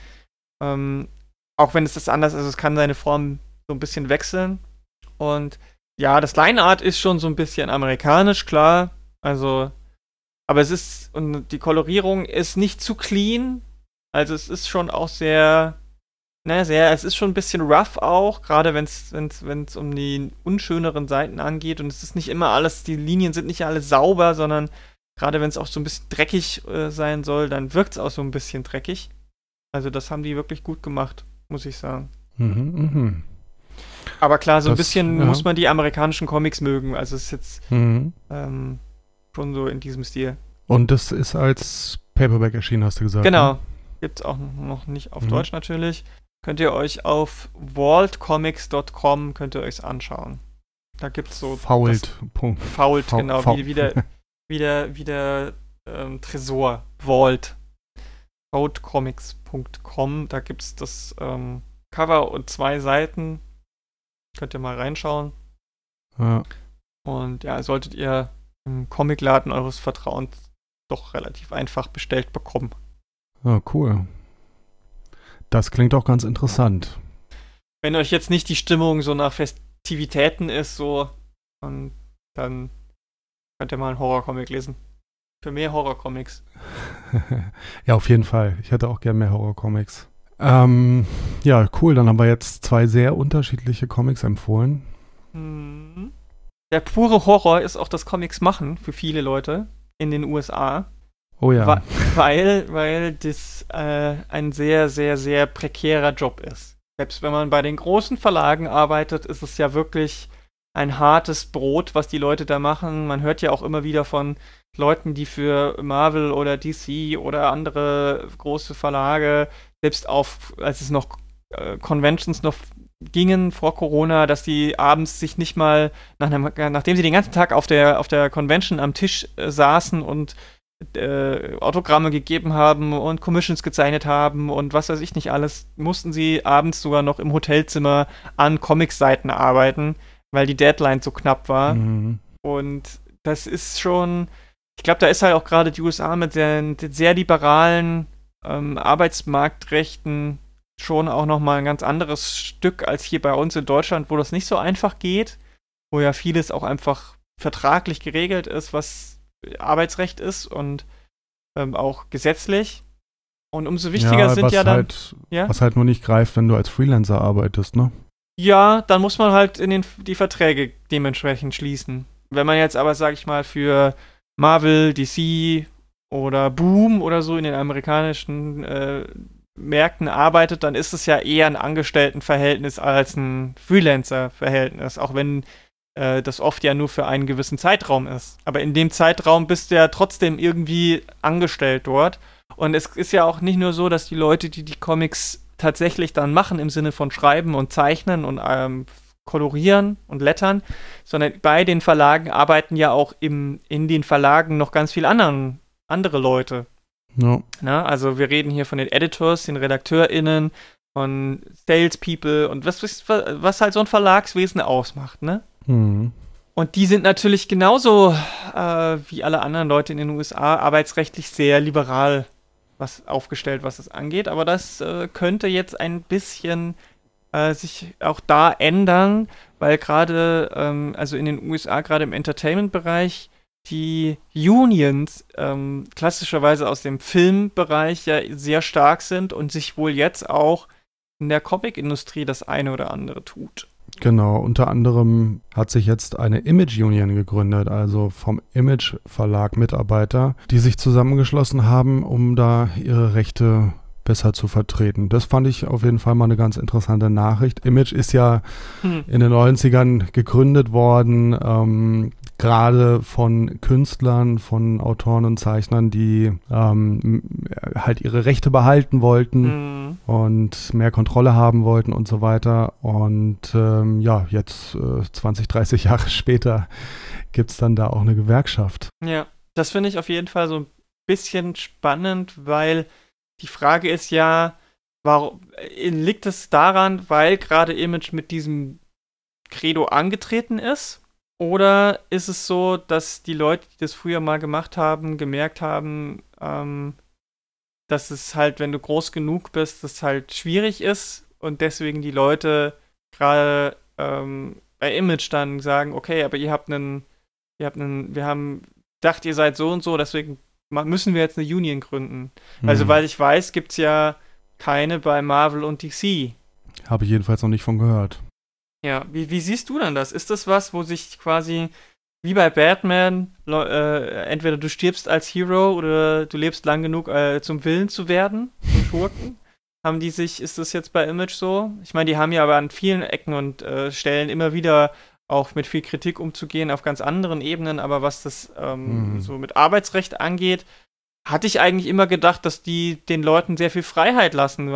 Auch wenn es das anders ist, also es kann seine Form so ein bisschen wechseln. Und ja, das Lineart ist schon so ein bisschen amerikanisch, klar. Also, aber und die Kolorierung ist nicht zu clean. Also es ist schon auch es ist schon ein bisschen rough auch, gerade wenn's um die unschöneren Seiten angeht. Und es ist nicht immer alles, die Linien sind nicht alle sauber, sondern gerade wenn es auch so ein bisschen dreckig sein soll, dann wirkt es auch so ein bisschen dreckig. Also das haben die wirklich gut gemacht, muss ich sagen. Mhm. Mhm. Aber klar, so ein Das, bisschen ja. muss man die amerikanischen Comics mögen. Also es ist jetzt Mhm. schon so in diesem Stil. Und das ist als Paperback erschienen, hast du gesagt. Genau. Ne? Gibt's auch noch nicht auf Mhm. Deutsch natürlich. Könnt ihr euch auf vaultcomics.com könnt ihr euch's anschauen. Da gibt's so Fault. Punkt. Fault, genau, Fault. wie der Tresor. Vault. vaultcomics.com. Da gibt's das Cover und 2 Seiten. Könnt ihr mal reinschauen. Ja. Und ja, solltet ihr im Comicladen eures Vertrauens doch relativ einfach bestellt bekommen. Ah, cool. Das klingt auch ganz interessant. Wenn euch jetzt nicht die Stimmung so nach Festivitäten ist, so, und dann könnt ihr mal einen Horrorcomic lesen. Für mehr Horrorcomics. Ja, auf jeden Fall. Ich hätte auch gern mehr Horrorcomics. Ja, cool. Dann haben wir jetzt 2 sehr unterschiedliche Comics empfohlen. Mhm. Der pure Horror ist auch das Comics machen für viele Leute in den USA. Oh ja. Weil das ein sehr, sehr, sehr prekärer Job ist. Selbst wenn man bei den großen Verlagen arbeitet, ist es ja wirklich ein hartes Brot, was die Leute da machen. Man hört ja auch immer wieder von Leuten, die für Marvel oder DC oder andere große Verlage, selbst als es noch Conventions noch gingen vor Corona, dass die abends sich nicht mal, nachdem sie den ganzen Tag auf der Convention am Tisch saßen und Autogramme gegeben haben und Commissions gezeichnet haben und was weiß ich nicht alles, mussten sie abends sogar noch im Hotelzimmer an Comic-Seiten arbeiten, weil die Deadline so knapp war. Mhm. Und das ist schon, ich glaube, da ist halt auch gerade die USA mit sehr liberalen Arbeitsmarktrechten schon auch nochmal ein ganz anderes Stück als hier bei uns in Deutschland, wo das nicht so einfach geht, wo ja vieles auch einfach vertraglich geregelt ist, was Arbeitsrecht ist und auch gesetzlich. Und umso wichtiger sind was ja dann. halt, Ja? was halt nur nicht greift, wenn du als Freelancer arbeitest, ne? Ja, dann muss man halt die Verträge dementsprechend schließen. Wenn man jetzt aber, sag ich mal, für Marvel, DC oder Boom oder so in den amerikanischen Märkten arbeitet, dann ist es ja eher ein Angestelltenverhältnis als ein Freelancer-Verhältnis, auch wenn das oft ja nur für einen gewissen Zeitraum ist. Aber in dem Zeitraum bist du ja trotzdem irgendwie angestellt dort. Und es ist ja auch nicht nur so, dass die Leute, die Comics tatsächlich dann machen, im Sinne von Schreiben und Zeichnen und kolorieren und lettern, sondern bei den Verlagen arbeiten ja auch in den Verlagen noch ganz viele andere Leute. Ja. Na, also wir reden hier von den Editors, den RedakteurInnen, von Salespeople und was halt so ein Verlagswesen ausmacht, ne? Mhm. Und die sind natürlich genauso wie alle anderen Leute in den USA arbeitsrechtlich sehr liberal aufgestellt, was das angeht. Aber das könnte jetzt ein bisschen sich auch da ändern, weil gerade, also in den USA, gerade im Entertainment-Bereich, die Unions klassischerweise aus dem Filmbereich ja sehr stark sind und sich wohl jetzt auch in der Comic-Industrie das eine oder andere tut. Genau, unter anderem hat sich jetzt eine Image Union gegründet, also vom Image Verlag Mitarbeiter, die sich zusammengeschlossen haben, um da ihre Rechte besser zu vertreten. Das fand ich auf jeden Fall mal eine ganz interessante Nachricht. Image ist ja in den 90ern gegründet worden, gerade von Künstlern, von Autoren und Zeichnern, die halt ihre Rechte behalten wollten und mehr Kontrolle haben wollten und so weiter. Und ja, jetzt 20, 30 Jahre später gibt es dann da auch eine Gewerkschaft. Ja, das finde ich auf jeden Fall so ein bisschen spannend, weil die Frage ist ja, warum liegt es daran, weil gerade Image mit diesem Credo angetreten ist? Oder ist es so, dass die Leute, die das früher mal gemacht haben, gemerkt haben, dass es halt, wenn du groß genug bist, das halt schwierig ist und deswegen die Leute gerade bei Image dann sagen, okay, aber wir haben gedacht, ihr seid so und so, deswegen müssen wir jetzt eine Union gründen. Also, weil ich weiß, gibt es ja keine bei Marvel und DC. Habe ich jedenfalls noch nicht von gehört. Ja, wie siehst du dann das? Ist das was, wo sich quasi wie bei Batman entweder du stirbst als Hero oder du lebst lang genug, zum Willen zu werden, zum Schurken? Ist das jetzt bei Image so? Ich meine, die haben ja aber an vielen Ecken und Stellen immer wieder auch mit viel Kritik umzugehen auf ganz anderen Ebenen, aber was das so mit Arbeitsrecht angeht, hatte ich eigentlich immer gedacht, dass die den Leuten sehr viel Freiheit lassen,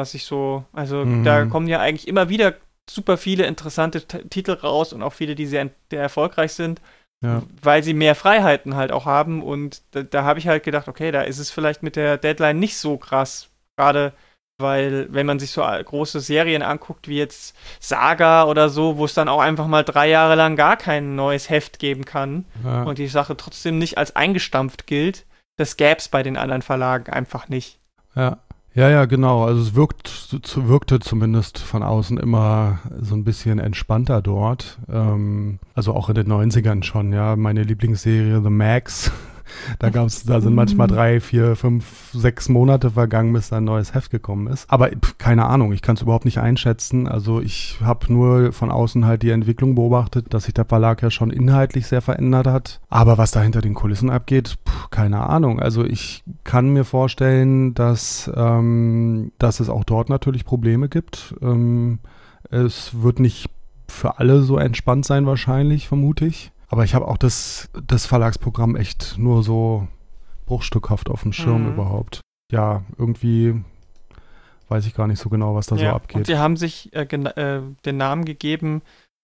da kommen ja eigentlich immer wieder super viele interessante Titel raus und auch viele, die sehr erfolgreich sind, weil sie mehr Freiheiten halt auch haben und da habe ich halt gedacht, okay, da ist es vielleicht mit der Deadline nicht so krass, gerade weil, wenn man sich so große Serien anguckt, wie jetzt Saga oder so, wo es dann auch einfach mal 3 Jahre lang gar kein neues Heft geben kann und die Sache trotzdem nicht als eingestampft gilt, das gäbe es bei den anderen Verlagen einfach nicht. Ja, genau. Also es wirkte zumindest von außen immer so ein bisschen entspannter dort. Also auch in den 90ern schon, ja. Meine Lieblingsserie The Max. Da sind manchmal 3, 4, 5, 6 Monate vergangen, bis da ein neues Heft gekommen ist. Aber keine Ahnung, ich kann es überhaupt nicht einschätzen. Also ich habe nur von außen halt die Entwicklung beobachtet, dass sich der Verlag ja schon inhaltlich sehr verändert hat. Aber was da hinter den Kulissen abgeht, keine Ahnung. Also ich kann mir vorstellen, dass es auch dort natürlich Probleme gibt. Es wird nicht für alle so entspannt sein wahrscheinlich, vermute ich. Aber ich habe auch das Verlagsprogramm echt nur so bruchstückhaft auf dem Schirm überhaupt. Ja, irgendwie weiß ich gar nicht so genau, was da so abgeht. Und sie haben sich den Namen gegeben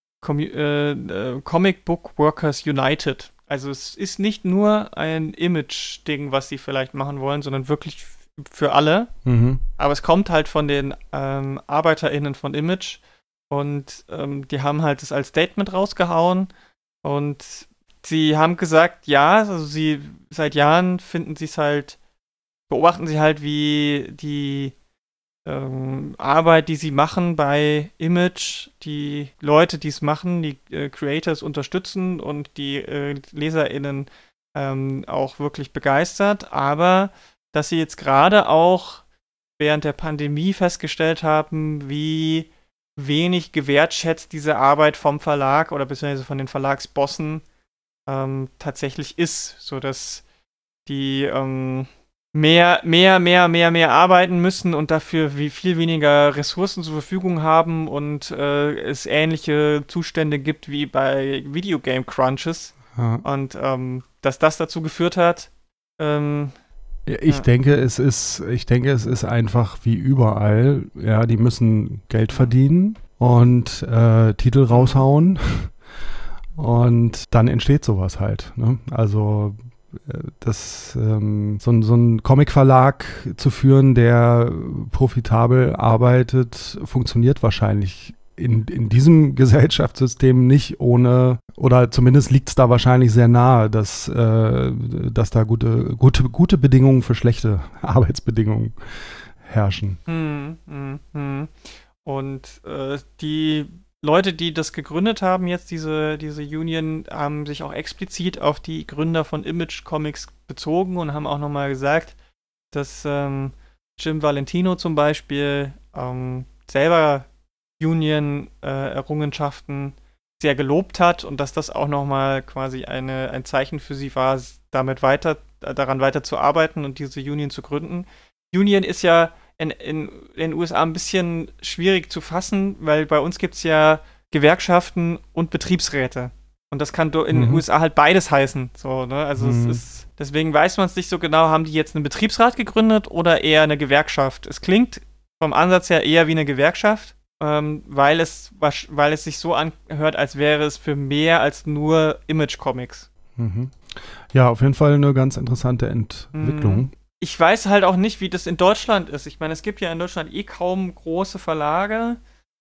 Comic Book Workers United. Also es ist nicht nur ein Image-Ding, was sie vielleicht machen wollen, sondern wirklich für alle. Aber es kommt halt von den ArbeiterInnen von Image und die haben halt das als Statement rausgehauen. Und sie haben gesagt, ja, also sie seit Jahren beobachten sie halt, wie die Arbeit, die sie machen bei Image, die Leute, die es machen, die Creators unterstützen und die LeserInnen auch wirklich begeistert, aber dass sie jetzt gerade auch während der Pandemie festgestellt haben, wie wenig gewertschätzt diese Arbeit vom Verlag oder beziehungsweise von den Verlagsbossen tatsächlich ist, sodass die mehr arbeiten müssen und dafür viel weniger Ressourcen zur Verfügung haben und es ähnliche Zustände gibt wie bei Videogame Crunches. Ja. Und dass das dazu geführt hat. Ich denke, es ist einfach wie überall. Ja, die müssen Geld verdienen und Titel raushauen. Und dann entsteht sowas halt. Ne? Also so ein Comic-Verlag zu führen, der profitabel arbeitet, funktioniert wahrscheinlich in diesem Gesellschaftssystem nicht ohne, oder zumindest liegt es da wahrscheinlich sehr nahe, dass da gute Bedingungen für schlechte Arbeitsbedingungen herrschen. Und die Leute, die das gegründet haben, jetzt diese Union, haben sich auch explizit auf die Gründer von Image Comics bezogen und haben auch nochmal gesagt, dass Jim Valentino zum Beispiel selber Union-Errungenschaften sehr gelobt hat und dass das auch nochmal quasi ein Zeichen für sie war, daran weiter zu arbeiten und diese Union zu gründen. Union ist ja in den USA ein bisschen schwierig zu fassen, weil bei uns gibt es ja Gewerkschaften und Betriebsräte. Und das kann in den USA halt beides heißen. So, ne? Also deswegen weiß man es nicht so genau, haben die jetzt einen Betriebsrat gegründet oder eher eine Gewerkschaft? Es klingt vom Ansatz her eher wie eine Gewerkschaft, weil es sich so anhört, als wäre es für mehr als nur Image-Comics. Ja, auf jeden Fall eine ganz interessante Entwicklung. Ich weiß halt auch nicht, wie das in Deutschland ist. Ich meine, es gibt ja in Deutschland kaum große Verlage.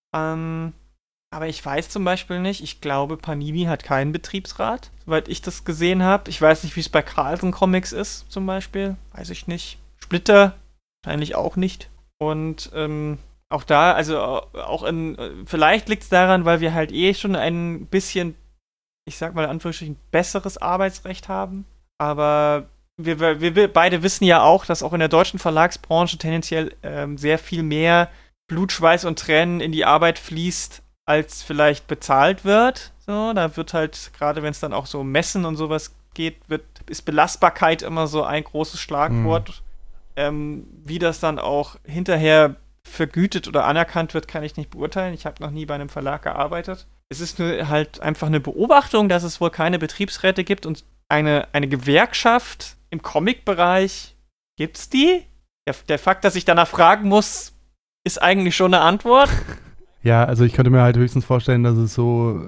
Aber ich weiß zum Beispiel nicht, ich glaube, Panini hat keinen Betriebsrat, soweit ich das gesehen habe. Ich weiß nicht, wie es bei Carlsen Comics ist, zum Beispiel. Weiß ich nicht. Splitter wahrscheinlich auch nicht. Und auch da, also auch vielleicht liegt es daran, weil wir halt schon ein bisschen, ich sag mal in Anführungsstrichen, besseres Arbeitsrecht haben. Aber wir beide wissen ja auch, dass auch in der deutschen Verlagsbranche tendenziell sehr viel mehr Blut, Schweiß und Tränen in die Arbeit fließt, als vielleicht bezahlt wird. So, da wird halt, gerade wenn es dann auch so um Messen und sowas geht, ist Belastbarkeit immer so ein großes Schlagwort. Wie das dann auch hinterher vergütet oder anerkannt wird, kann ich nicht beurteilen. Ich habe noch nie bei einem Verlag gearbeitet. Es ist nur halt einfach eine Beobachtung, dass es wohl keine Betriebsräte gibt und eine Gewerkschaft im Comic-Bereich, gibt's die? Der Fakt, dass ich danach fragen muss, ist eigentlich schon eine Antwort. Ja, also ich könnte mir halt höchstens vorstellen, dass es so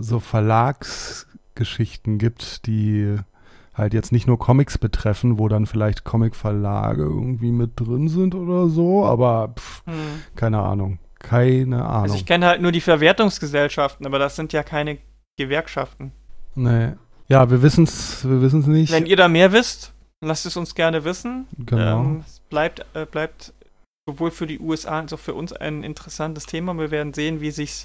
Verlagsgeschichten gibt, die halt jetzt nicht nur Comics betreffen, wo dann vielleicht Comicverlage irgendwie mit drin sind oder so, aber keine Ahnung. Also ich kenne halt nur die Verwertungsgesellschaften, aber das sind ja keine Gewerkschaften. Nee. Ja, wir wissen's nicht. Wenn ihr da mehr wisst, lasst es uns gerne wissen. Genau. Es bleibt sowohl für die USA als auch für uns ein interessantes Thema. Wir werden sehen, wie sich's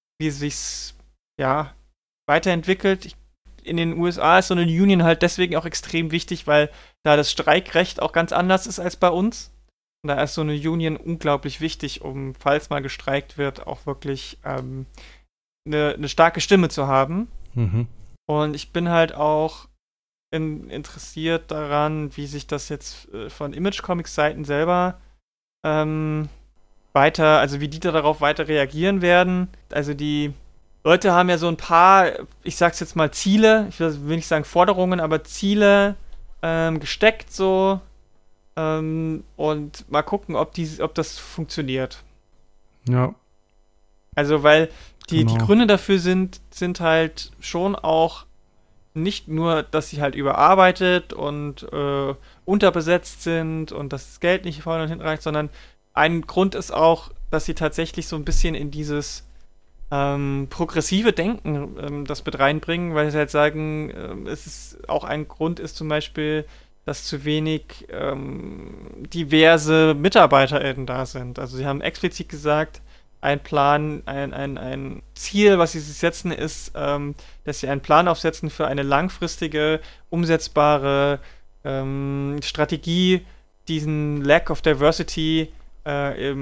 weiterentwickelt. In den USA ist so eine Union halt deswegen auch extrem wichtig, weil da das Streikrecht auch ganz anders ist als bei uns. Und da ist so eine Union unglaublich wichtig, um, falls mal gestreikt wird, auch wirklich eine starke Stimme zu haben. Und ich bin halt auch interessiert daran, wie sich das jetzt von Image-Comics-Seiten selber wie die da darauf weiter reagieren werden. Also die Leute haben ja so ein paar, ich sag's jetzt mal Ziele, ich will nicht sagen Forderungen, aber Ziele gesteckt so und mal gucken, ob das funktioniert. Ja. Also weil die Gründe dafür sind halt schon auch nicht nur, dass sie halt überarbeitet und unterbesetzt sind und dass das Geld nicht vorne und hinten reicht, sondern ein Grund ist auch, dass sie tatsächlich so ein bisschen in dieses progressive Denken das mit reinbringen, weil sie halt sagen, es ist auch ein Grund ist zum Beispiel, dass zu wenig diverse MitarbeiterInnen da sind. Also sie haben explizit gesagt, ein Plan, ein Ziel, was sie sich setzen, ist, dass sie einen Plan aufsetzen für eine langfristige, umsetzbare Strategie, diesen Lack of Diversity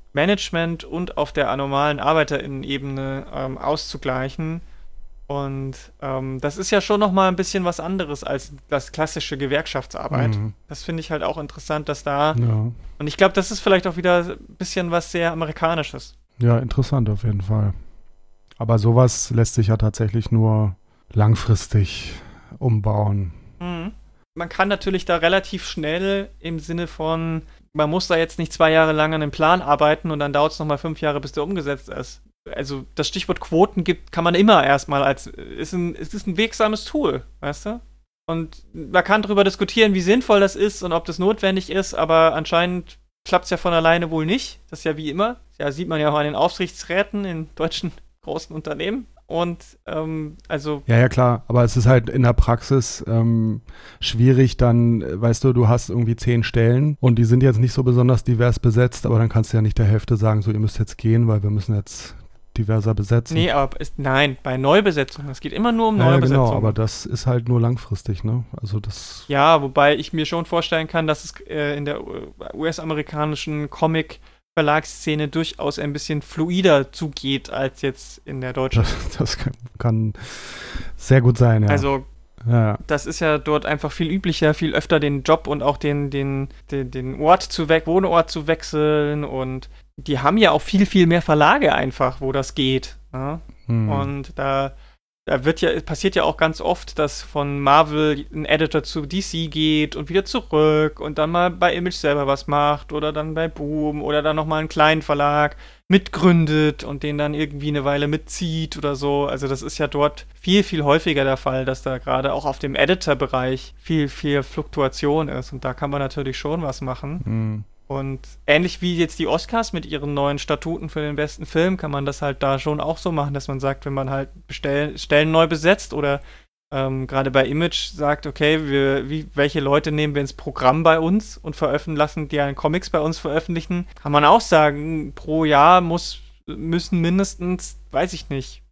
Management und auf der normalen ArbeiterInnen-Ebene auszugleichen. Und das ist ja schon nochmal ein bisschen was anderes als das klassische Gewerkschaftsarbeit. Das finde ich halt auch interessant, dass da. Ja. Und ich glaube, das ist vielleicht auch wieder ein bisschen was sehr Amerikanisches. Ja, interessant auf jeden Fall. Aber sowas lässt sich ja tatsächlich nur langfristig umbauen. Man kann natürlich da relativ schnell im Sinne von, man muss da jetzt nicht 2 Jahre lang an einem Plan arbeiten und dann dauert es nochmal 5 Jahre, bis der umgesetzt ist. Also das Stichwort Quoten kann man immer erstmal es ist ein wirksames Tool, weißt du? Und man kann darüber diskutieren, wie sinnvoll das ist und ob das notwendig ist, aber anscheinend klappt es ja von alleine wohl nicht. Das ist ja wie immer. Ja, sieht man ja auch an den Aufsichtsräten in deutschen großen Unternehmen. Und also. Ja, klar, aber es ist halt in der Praxis schwierig dann, weißt du hast irgendwie 10 Stellen und die sind jetzt nicht so besonders divers besetzt, aber dann kannst du ja nicht der Hälfte sagen, so ihr müsst jetzt gehen, weil wir müssen jetzt diverser besetzen. Nee, aber nein, bei Neubesetzungen. Es geht immer nur um Neubesetzungen. Genau, aber das ist halt nur langfristig, ne? Also das. Ja, wobei ich mir schon vorstellen kann, dass es in der US-amerikanischen Comic-Verlagsszene durchaus ein bisschen fluider zugeht als jetzt in der deutschen. Das kann sehr gut sein, ja. Also ja. Das ist ja dort einfach viel üblicher, viel öfter den Job und auch den Wohnort zu wechseln, und die haben ja auch viel, viel mehr Verlage einfach, wo das geht. Ja? Und da passiert ja auch ganz oft, dass von Marvel ein Editor zu DC geht und wieder zurück und dann mal bei Image selber was macht oder dann bei Boom oder dann nochmal einen kleinen Verlag mitgründet und den dann irgendwie eine Weile mitzieht oder so. Also das ist ja dort viel, viel häufiger der Fall, dass da gerade auch auf dem Editor-Bereich viel, viel Fluktuation ist, und da kann man natürlich schon was machen. Und ähnlich wie jetzt die Oscars mit ihren neuen Statuten für den besten Film, kann man das halt da schon auch so machen, dass man sagt, wenn man halt Stellen neu besetzt oder gerade bei Image sagt, okay, welche Leute nehmen wir ins Programm bei uns und lassen die einen Comics bei uns veröffentlichen, kann man auch sagen, pro Jahr müssen mindestens, weiß ich nicht,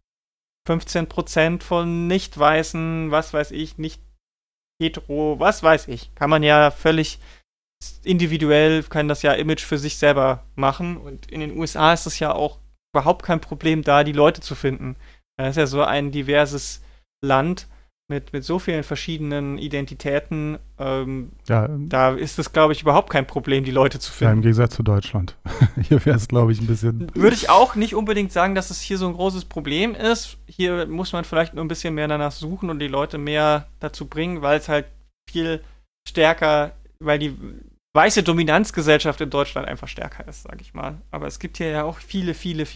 15% von nicht-weißen, was weiß ich, nicht hetero, was weiß ich, kann man ja völlig individuell, kann das ja Image für sich selber machen, und in den USA ist es ja auch überhaupt kein Problem, da die Leute zu finden. Das ist ja so ein diverses Land mit so vielen verschiedenen Identitäten, da ist es, glaube ich, überhaupt kein Problem, die Leute zu finden. Ja, im Gegensatz zu Deutschland. Hier wäre es, glaube ich, ein bisschen. Würde ich auch nicht unbedingt sagen, dass es hier so ein großes Problem ist. Hier muss man vielleicht nur ein bisschen mehr danach suchen und die Leute mehr dazu bringen, weil es halt viel stärker, weil die weiße Dominanzgesellschaft in Deutschland einfach stärker ist, sage ich mal. Aber es gibt hier ja auch viele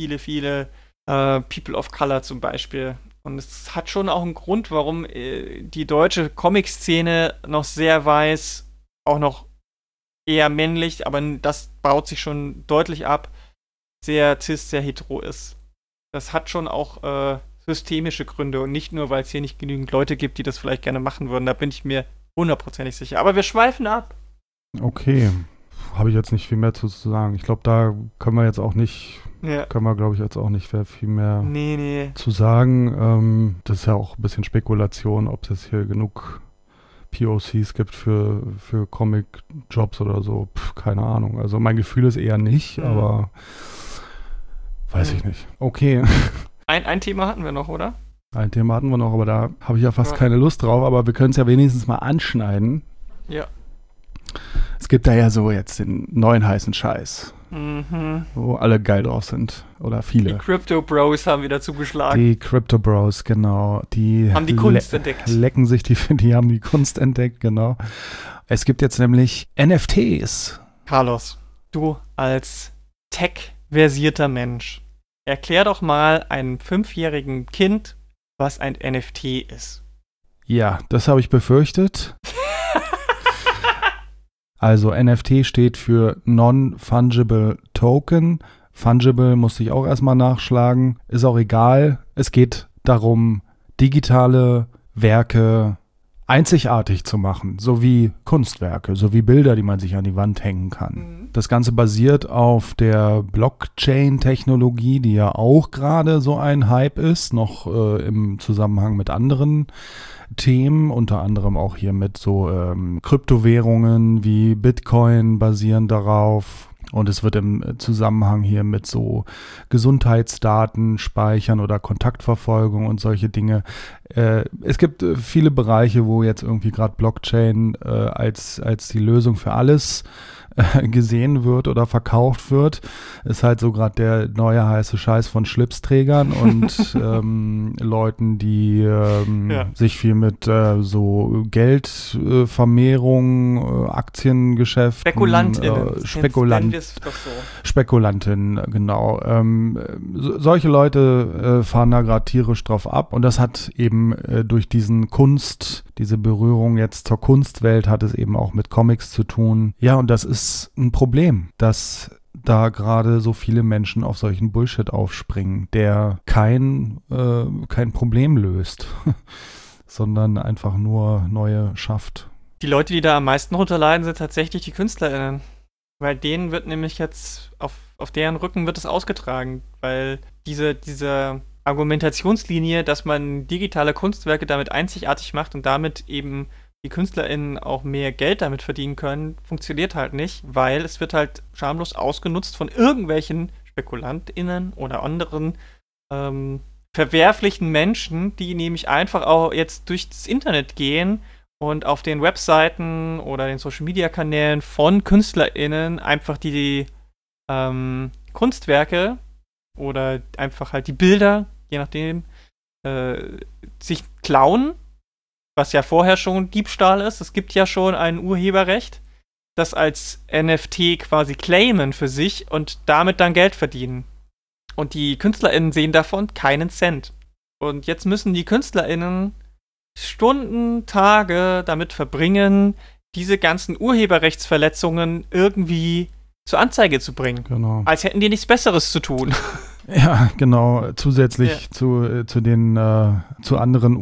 People of Color zum Beispiel. Und es hat schon auch einen Grund, warum die deutsche Comic-Szene noch sehr weiß, auch noch eher männlich, aber das baut sich schon deutlich ab, sehr cis, sehr hetero ist. Das hat schon auch systemische Gründe und nicht nur, weil es hier nicht genügend Leute gibt, die das vielleicht gerne machen würden. Da bin ich mir 100% sicher. Aber wir schweifen ab. Okay. Habe ich jetzt nicht viel mehr zu sagen. Ich glaube, da können wir jetzt auch nicht. Ja. Können wir, glaube ich, jetzt auch nicht viel mehr zu sagen. Das ist ja auch ein bisschen Spekulation, ob es jetzt hier genug POCs gibt für Comic-Jobs oder so. Keine Ahnung. Also mein Gefühl ist eher nicht, aber weiß ich nicht. Okay. Ein Thema hatten wir noch, oder? Ein Thema hatten wir noch, aber da habe ich ja fast keine Lust drauf. Aber wir können es ja wenigstens mal anschneiden. Ja. Es gibt da ja so jetzt den neuen heißen Scheiß, wo alle geil drauf sind. Oder viele. Die Crypto Bros haben wieder zugeschlagen. Die Crypto Bros, genau. Die haben die Kunst entdeckt. Lecken sich die haben die Kunst entdeckt, genau. Es gibt jetzt nämlich NFTs. Carlos, du als tech-versierter Mensch, erklär doch mal einem 5-jährigen Kind, was ein NFT ist. Ja, das habe ich befürchtet. Also NFT steht für Non-Fungible Token. Fungible musste ich auch erstmal nachschlagen. Ist auch egal. Es geht darum, digitale Werke einzigartig zu machen, sowie Kunstwerke, sowie Bilder, die man sich an die Wand hängen kann. Das Ganze basiert auf der Blockchain-Technologie, die ja auch gerade so ein Hype ist, noch im Zusammenhang mit anderen Themen, unter anderem auch hier mit so Kryptowährungen wie Bitcoin basieren darauf Und es wird im Zusammenhang hier mit so Gesundheitsdaten speichern oder Kontaktverfolgung und solche Dinge. Es gibt viele Bereiche, wo jetzt irgendwie gerade Blockchain als die Lösung für alles gesehen wird oder verkauft wird. Ist halt so gerade der neue heiße Scheiß von Schlipsträgern und Leuten, die sich viel mit so Geldvermehrung, Aktiengeschäften, Spekulantinnen, genau. Solche Leute fahren da gerade tierisch drauf ab und das hat eben durch diese Berührung jetzt zur Kunstwelt hat es eben auch mit Comics zu tun. Ja, und das ist ein Problem, dass da gerade so viele Menschen auf solchen Bullshit aufspringen, der kein Problem löst, sondern einfach nur neue schafft. Die Leute, die da am meisten drunter leiden, sind tatsächlich die KünstlerInnen. Weil denen wird nämlich jetzt, auf deren Rücken wird es ausgetragen, weil diese Argumentationslinie, dass man digitale Kunstwerke damit einzigartig macht und damit eben die KünstlerInnen auch mehr Geld damit verdienen können, funktioniert halt nicht, weil es wird halt schamlos ausgenutzt von irgendwelchen SpekulantInnen oder anderen verwerflichen Menschen, die nämlich einfach auch jetzt durch das Internet gehen und auf den Webseiten oder den Social-Media-Kanälen von KünstlerInnen einfach die Kunstwerke oder einfach halt die Bilder, je nachdem, sich klauen, was ja vorher schon Diebstahl ist. Es gibt ja schon ein Urheberrecht, das als NFT quasi claimen für sich und damit dann Geld verdienen. Und die KünstlerInnen sehen davon keinen Cent. Und jetzt müssen die KünstlerInnen Stunden, Tage damit verbringen, diese ganzen Urheberrechtsverletzungen irgendwie zur Anzeige zu bringen. Genau. Als hätten die nichts Besseres zu tun. Ja, genau. Zusätzlich zu anderen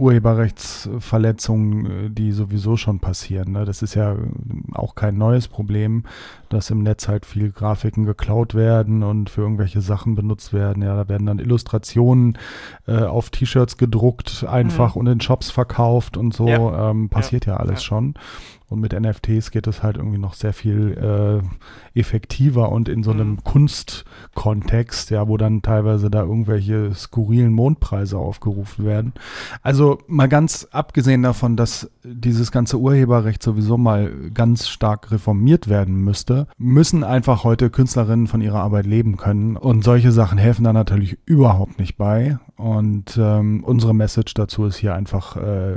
Urheberrechtsverletzungen, die sowieso schon passieren. Ne? Das ist ja auch kein neues Problem, dass im Netz halt viel Grafiken geklaut werden und für irgendwelche Sachen benutzt werden. Ja, da werden dann Illustrationen auf T-Shirts gedruckt einfach und in Shops verkauft und so. Ja. Passiert ja alles schon. Und mit NFTs geht es halt irgendwie noch sehr viel effektiver und in so einem Kunstkontext, ja, wo dann teilweise da irgendwelche skurrilen Mondpreise aufgerufen werden. Also mal ganz abgesehen davon, dass dieses ganze Urheberrecht sowieso mal ganz stark reformiert werden müsste, müssen einfach heute Künstlerinnen von ihrer Arbeit leben können. Und solche Sachen helfen da natürlich überhaupt nicht bei. Und unsere Message dazu ist hier einfach,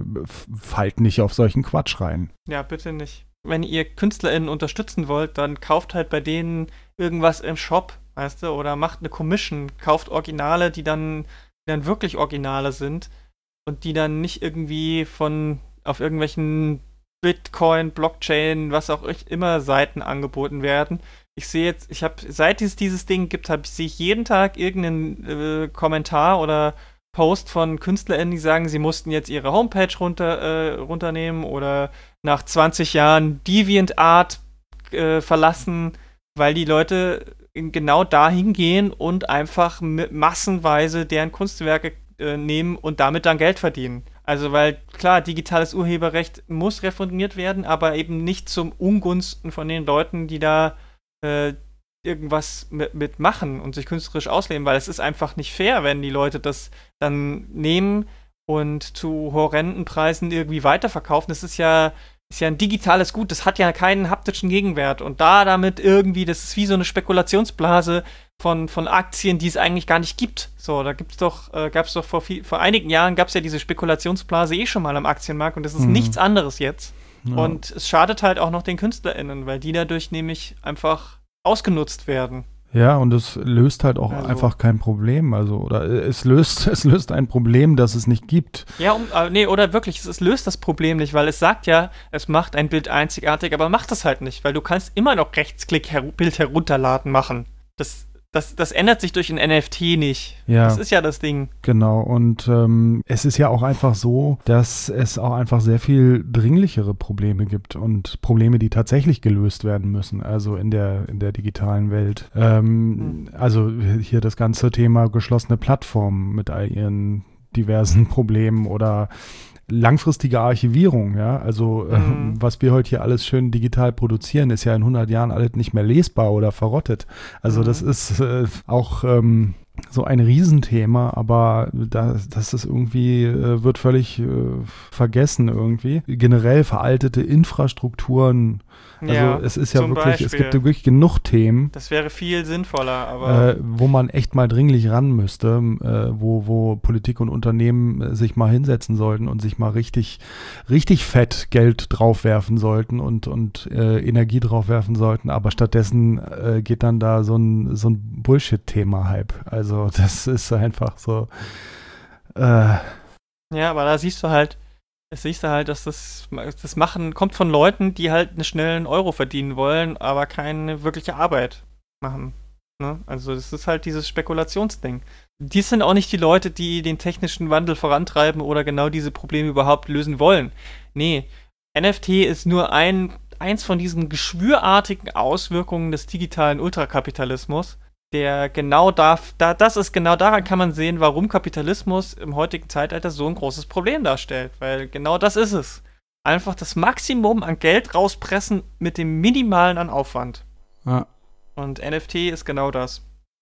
fallt nicht auf solchen Quatsch rein. Ja, bitte nicht. Wenn ihr KünstlerInnen unterstützen wollt, dann kauft halt bei denen irgendwas im Shop, weißt du, oder macht eine Commission, kauft Originale, die dann wirklich Originale sind und die dann nicht irgendwie auf irgendwelchen Bitcoin, Blockchain, was auch immer Seiten angeboten werden. Seit es dieses Ding gibt, sehe ich jeden Tag irgendeinen Kommentar oder Post von KünstlerInnen, die sagen, sie mussten jetzt ihre Homepage runternehmen oder nach 20 Jahren DeviantArt verlassen, weil die Leute genau dahin gehen und einfach massenweise deren Kunstwerke nehmen und damit dann Geld verdienen. Also weil, klar, digitales Urheberrecht muss reformiert werden, aber eben nicht zum Ungunsten von den Leuten, die da irgendwas mit machen und sich künstlerisch ausleben, weil es ist einfach nicht fair, wenn die Leute das dann nehmen und zu horrenden Preisen irgendwie weiterverkaufen. Das ist ja ein digitales Gut, das hat ja keinen haptischen Gegenwert und damit irgendwie, das ist wie so eine Spekulationsblase von Aktien, die es eigentlich gar nicht gibt. So, da gab's doch vor einigen Jahren gab es ja diese Spekulationsblase schon mal am Aktienmarkt und das ist nichts anderes jetzt. Ja. Und es schadet halt auch noch den KünstlerInnen, weil die dadurch nämlich einfach ausgenutzt werden. Ja, und es löst halt auch einfach kein Problem. Also, oder es löst ein Problem, das es nicht gibt. Ja, oder wirklich, es löst das Problem nicht, weil es sagt ja, es macht ein Bild einzigartig, aber macht es halt nicht, weil du kannst immer noch Rechtsklick Bild herunterladen machen. Das ändert sich durch ein NFT nicht. Ja, das ist ja das Ding. Genau, und es ist ja auch einfach so, dass es auch einfach sehr viel dringlichere Probleme gibt und Probleme, die tatsächlich gelöst werden müssen, also in der digitalen Welt. Also hier das ganze Thema geschlossene Plattformen mit all ihren diversen Problemen oder langfristige Archivierung, ja, also was wir heute hier alles schön digital produzieren, ist ja in 100 Jahren alles nicht mehr lesbar oder verrottet. Also das ist auch so ein Riesenthema, aber das ist irgendwie, wird völlig vergessen irgendwie. Generell veraltete Infrastrukturen, also es ist ja wirklich, Beispiel. Es gibt wirklich genug Themen. Das wäre viel sinnvoller, aber wo man echt mal dringlich ran müsste, wo Politik und Unternehmen sich mal hinsetzen sollten und sich mal richtig fett Geld draufwerfen sollten und Energie draufwerfen sollten, aber stattdessen geht dann da so ein Bullshit-Thema-Hype. Also das ist einfach so. Ja, aber da siehst du halt, dass das Machen kommt von Leuten, die halt einen schnellen Euro verdienen wollen, aber keine wirkliche Arbeit machen. Ne? Also das ist halt dieses Spekulationsding. Die sind auch nicht die Leute, die den technischen Wandel vorantreiben oder genau diese Probleme überhaupt lösen wollen. Nee, NFT ist nur eins von diesen geschwürartigen Auswirkungen des digitalen Ultrakapitalismus, der genau daran kann man sehen, warum Kapitalismus im heutigen Zeitalter so ein großes Problem darstellt, weil genau das ist es. Einfach das Maximum an Geld rauspressen mit dem Minimalen an Aufwand. Ja. Und NFT ist genau das.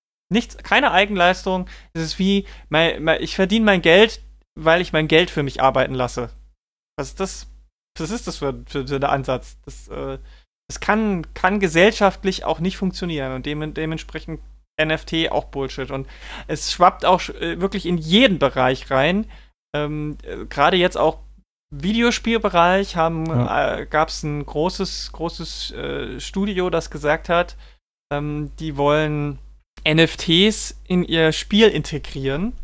Keine Eigenleistung, es ist wie, ich verdiene mein Geld, weil ich mein Geld für mich arbeiten lasse. Was ist das? Was ist das für der Ansatz? Das kann gesellschaftlich auch nicht funktionieren und dementsprechend NFT auch Bullshit. Und es schwappt auch wirklich in jeden Bereich rein. Gerade jetzt auch Videospielbereich gab es ein großes Studio, das gesagt hat, die wollen NFTs in ihr Spiel integrieren.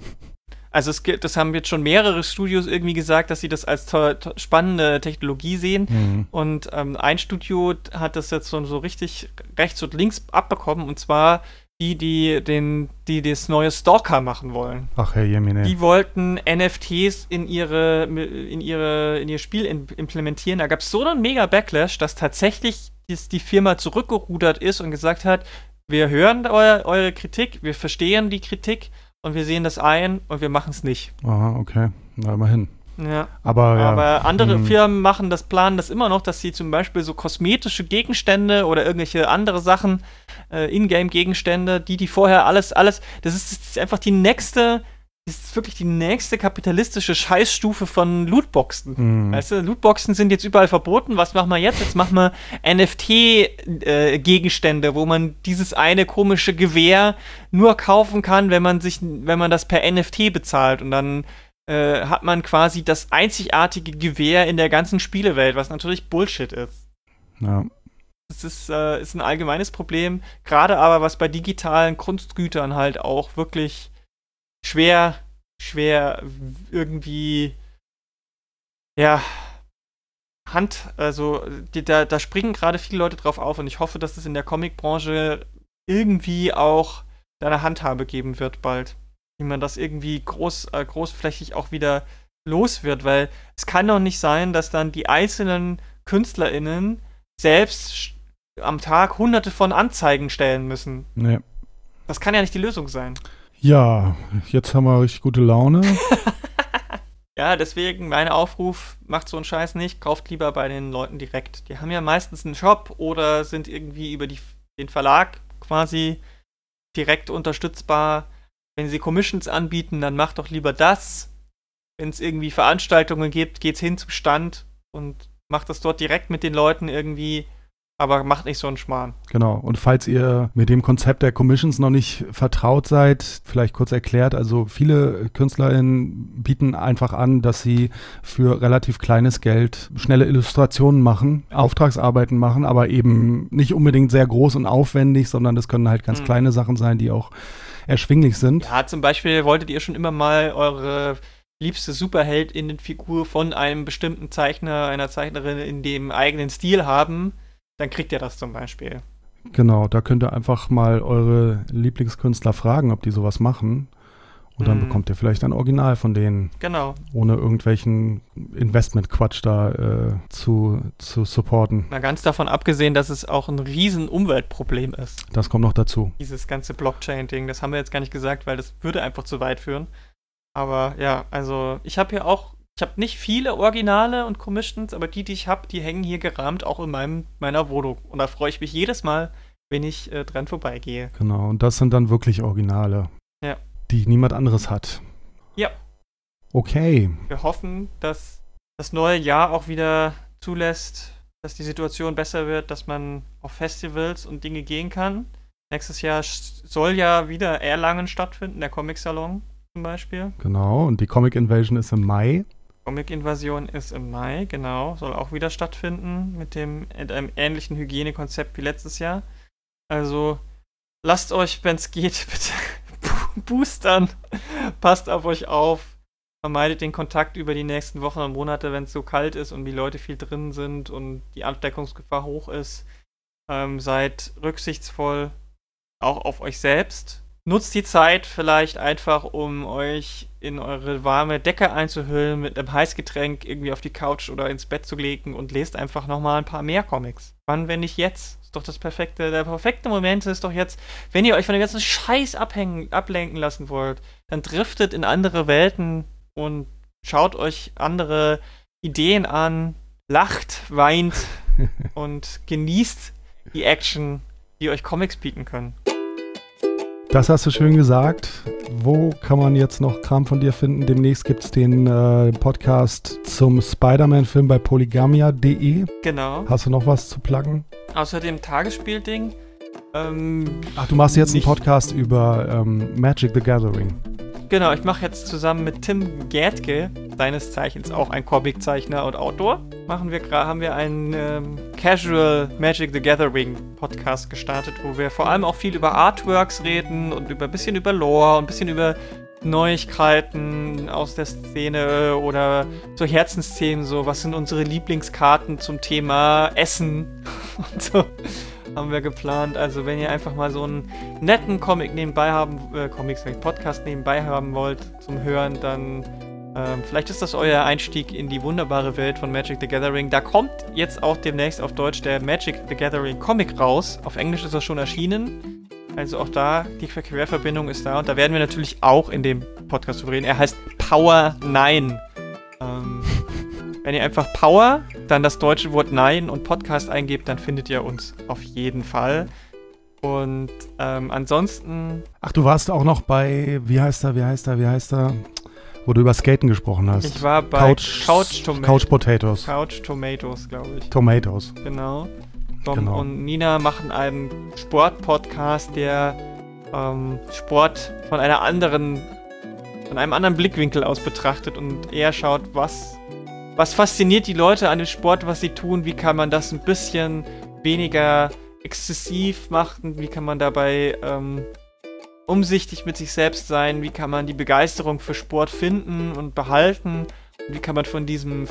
Also das haben jetzt schon mehrere Studios irgendwie gesagt, dass sie das als spannende Technologie sehen. Mhm. Und ein Studio hat das jetzt so richtig rechts und links abbekommen. Und zwar die das neue Stalker machen wollen. Ach, Herr Jemine. Die wollten NFTs in ihr Spiel implementieren. Da gab es so einen mega Backlash, dass tatsächlich die Firma zurückgerudert ist und gesagt hat, wir hören eure Kritik, wir verstehen die Kritik und wir sehen das ein und wir machen es nicht. Aha, okay. Na, immerhin. Ja. Aber andere Firmen planen das immer noch, dass sie zum Beispiel so kosmetische Gegenstände oder irgendwelche andere Sachen, Ingame-Gegenstände, die vorher alles, das ist einfach wirklich die nächste kapitalistische Scheißstufe von Lootboxen. Mhm. Weißt du, Lootboxen sind jetzt überall verboten. Was machen wir jetzt? Jetzt machen wir NFT-Gegenstände, wo man dieses eine komische Gewehr nur kaufen kann, wenn man das per NFT bezahlt. Und dann hat man quasi das einzigartige Gewehr in der ganzen Spielewelt, was natürlich Bullshit ist. Ja. Das ist ein allgemeines Problem, gerade aber was bei digitalen Kunstgütern halt auch wirklich schwer irgendwie da springen gerade viele Leute drauf auf und ich hoffe, dass es in der Comicbranche irgendwie auch eine Handhabe geben wird bald. Wie man das irgendwie großflächig auch wieder los wird, weil es kann doch nicht sein, dass dann die einzelnen KünstlerInnen selbst am Tag hunderte von Anzeigen stellen müssen. Nee. Das kann ja nicht die Lösung sein. Ja, jetzt haben wir richtig gute Laune. Ja, deswegen mein Aufruf, macht so einen Scheiß nicht, kauft lieber bei den Leuten direkt. Die haben ja meistens einen Shop oder sind irgendwie über den Verlag quasi direkt unterstützbar. Wenn sie Commissions anbieten, dann macht doch lieber das. Wenn es irgendwie Veranstaltungen gibt, geht's hin zum Stand und macht das dort direkt mit den Leuten irgendwie, aber macht nicht so einen Schmarrn. Genau, und falls ihr mit dem Konzept der Commissions noch nicht vertraut seid, vielleicht kurz erklärt, also viele KünstlerInnen bieten einfach an, dass sie für relativ kleines Geld schnelle Illustrationen machen, Auftragsarbeiten machen, aber eben nicht unbedingt sehr groß und aufwendig, sondern das können halt ganz kleine Sachen sein, die auch erschwinglich sind. Ja, zum Beispiel wolltet ihr schon immer mal eure liebste Superheldinnenfigur von einem bestimmten Zeichner, einer Zeichnerin in dem eigenen Stil haben, dann kriegt ihr das zum Beispiel. Genau, da könnt ihr einfach mal eure Lieblingskünstler fragen, ob die sowas machen. Und dann bekommt ihr vielleicht ein Original von denen. Genau. Ohne irgendwelchen Investment-Quatsch da zu supporten. Mal ganz davon abgesehen, dass es auch ein riesen Umweltproblem ist. Das kommt noch dazu. Dieses ganze Blockchain-Ding, das haben wir jetzt gar nicht gesagt, weil das würde einfach zu weit führen. Aber ja, also ich habe hier auch Ich habe nicht viele Originale und Commissions, aber die ich habe, die hängen hier gerahmt auch in meiner Wohnung. Und da freue ich mich jedes Mal, wenn ich dran vorbeigehe. Genau, und das sind dann wirklich Originale, die niemand anderes hat. Ja. Okay. Wir hoffen, dass das neue Jahr auch wieder zulässt, dass die Situation besser wird, dass man auf Festivals und Dinge gehen kann. Nächstes Jahr soll ja wieder Erlangen stattfinden, der Comic-Salon zum Beispiel. Genau, und die Comic Invasion ist im Mai. Comic-Invasion ist im Mai, genau. Soll auch wieder stattfinden mit einem ähnlichen Hygienekonzept wie letztes Jahr. Also lasst euch, wenn es geht, bitte boostern. Passt auf euch auf. Vermeidet den Kontakt über die nächsten Wochen und Monate, wenn es so kalt ist und die Leute viel drin sind und die Ansteckungsgefahr hoch ist. Seid rücksichtsvoll, auch auf euch selbst. Nutzt die Zeit vielleicht einfach, um euch in eure warme Decke einzuhüllen, mit einem Heißgetränk irgendwie auf die Couch oder ins Bett zu legen und lest einfach nochmal ein paar mehr Comics. Wann, wenn nicht jetzt? Ist doch der perfekte Moment ist doch jetzt, wenn ihr euch von dem ganzen Scheiß ablenken lassen wollt, dann driftet in andere Welten und schaut euch andere Ideen an, lacht, weint und genießt die Action, die euch Comics bieten können. Das hast du schön gesagt. Wo kann man jetzt noch Kram von dir finden? Demnächst gibt es den Podcast zum Spider-Man-Film bei polygamia.de. Genau. Hast du noch was zu pluggen? Außer dem Tagesspielding. Ach, du machst jetzt einen Podcast über Magic the Gathering. Genau, ich mache jetzt zusammen mit Tim Gärtke, seines Zeichens auch ein Comiczeichner und Autor, haben wir einen Casual Magic the Gathering Podcast gestartet, wo wir vor allem auch viel über Artworks reden und ein bisschen über Lore und ein bisschen über Neuigkeiten aus der Szene oder so Herzensthemen, so was sind unsere Lieblingskarten zum Thema Essen und so. Haben wir geplant. Also wenn ihr einfach mal so einen netten Podcast nebenbei haben wollt zum Hören, dann vielleicht ist das euer Einstieg in die wunderbare Welt von Magic the Gathering. Da kommt jetzt auch demnächst auf Deutsch der Magic the Gathering Comic raus. Auf Englisch ist er schon erschienen. Also auch da, die Querverbindung ist da. Und da werden wir natürlich auch in dem Podcast drüber reden. Er heißt Power 9. Wenn ihr einfach Power, dann das deutsche Wort Nein und Podcast eingebt, dann findet ihr uns auf jeden Fall. Und ansonsten... Ach, du warst auch noch bei, wie heißt er, wo du über Skaten gesprochen hast. Ich war bei Couch Potatoes. Couch Tomatoes, glaube ich. Tomatoes. Genau. Tom und Nina machen einen Sport-Podcast, der Sport von einem anderen Blickwinkel aus betrachtet und eher schaut, was fasziniert die Leute an dem Sport, was sie tun, wie kann man das ein bisschen weniger exzessiv machen, wie kann man dabei umsichtig mit sich selbst sein, wie kann man die Begeisterung für Sport finden und behalten, und wie kann man von diesem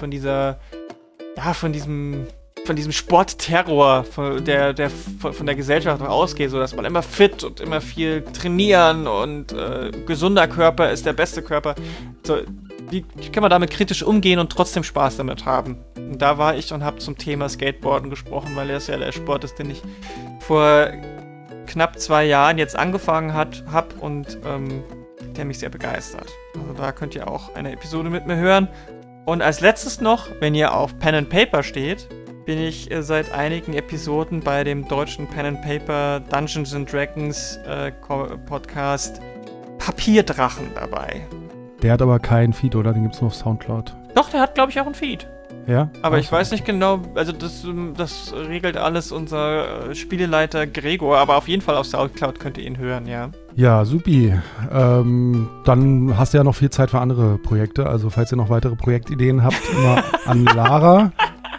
Sportterror von der Gesellschaft ausgeht, sodass man immer fit und immer viel trainieren und gesunder Körper ist der beste Körper. So, wie kann man damit kritisch umgehen und trotzdem Spaß damit haben? Und da war ich und habe zum Thema Skateboarden gesprochen, weil das ja der Sport ist, den ich vor knapp 2 Jahren jetzt angefangen habe und der mich sehr begeistert. Also da könnt ihr auch eine Episode mit mir hören. Und als letztes noch, wenn ihr auf Pen and Paper steht, bin ich seit einigen Episoden bei dem deutschen Pen and Paper Dungeons and Dragons Podcast Papierdrachen dabei. Der hat aber keinen Feed, oder? Den gibt's nur auf Soundcloud. Doch, der hat, glaube ich, auch einen Feed. Ja? Aber ich weiß nicht genau, also das regelt alles unser Spieleleiter Gregor, aber auf jeden Fall auf Soundcloud könnt ihr ihn hören, ja. Ja, supi. Dann hast du ja noch viel Zeit für andere Projekte, also falls ihr noch weitere Projektideen habt, immer an Lara.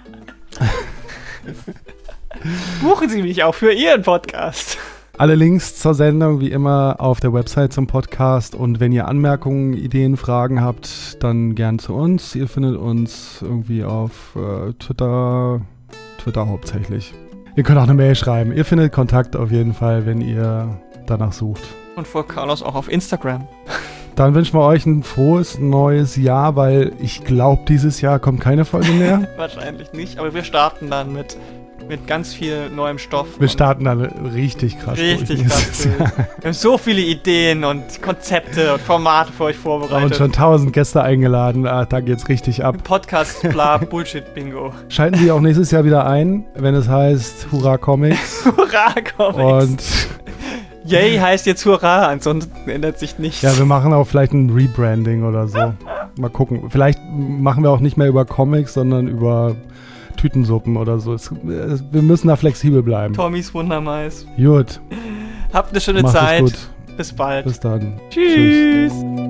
Buchen Sie mich auch für Ihren Podcast. Alle Links zur Sendung wie immer auf der Website zum Podcast, und wenn ihr Anmerkungen, Ideen, Fragen habt, dann gern zu uns. Ihr findet uns irgendwie auf Twitter hauptsächlich. Ihr könnt auch eine Mail schreiben. Ihr findet Kontakt auf jeden Fall, wenn ihr danach sucht. Und vor Carlos auch auf Instagram. Dann wünschen wir euch ein frohes neues Jahr, weil ich glaube, dieses Jahr kommt keine Folge mehr. Wahrscheinlich nicht, aber wir starten dann mit mit ganz viel neuem Stoff. Wir starten dann richtig krass. Richtig krass. Wir haben so viele Ideen und Konzepte und Formate für euch vorbereitet. Wir haben schon 1000 Gäste eingeladen. Da geht's richtig ab. Podcast, bla, Bullshit-Bingo. Schalten Sie auch nächstes Jahr wieder ein, wenn es heißt Hurra Comics. Hurra Comics. Und Yay heißt jetzt Hurra, ansonsten ändert sich nichts. ja, wir machen auch vielleicht ein Rebranding oder so. Mal gucken. Vielleicht machen wir auch nicht mehr über Comics, sondern über Tütensuppen oder so. Wir müssen da flexibel bleiben. Tommys Wundermais. Gut. Habt eine schöne Macht es Zeit. gut. Bis bald. Bis dann. Tschüss.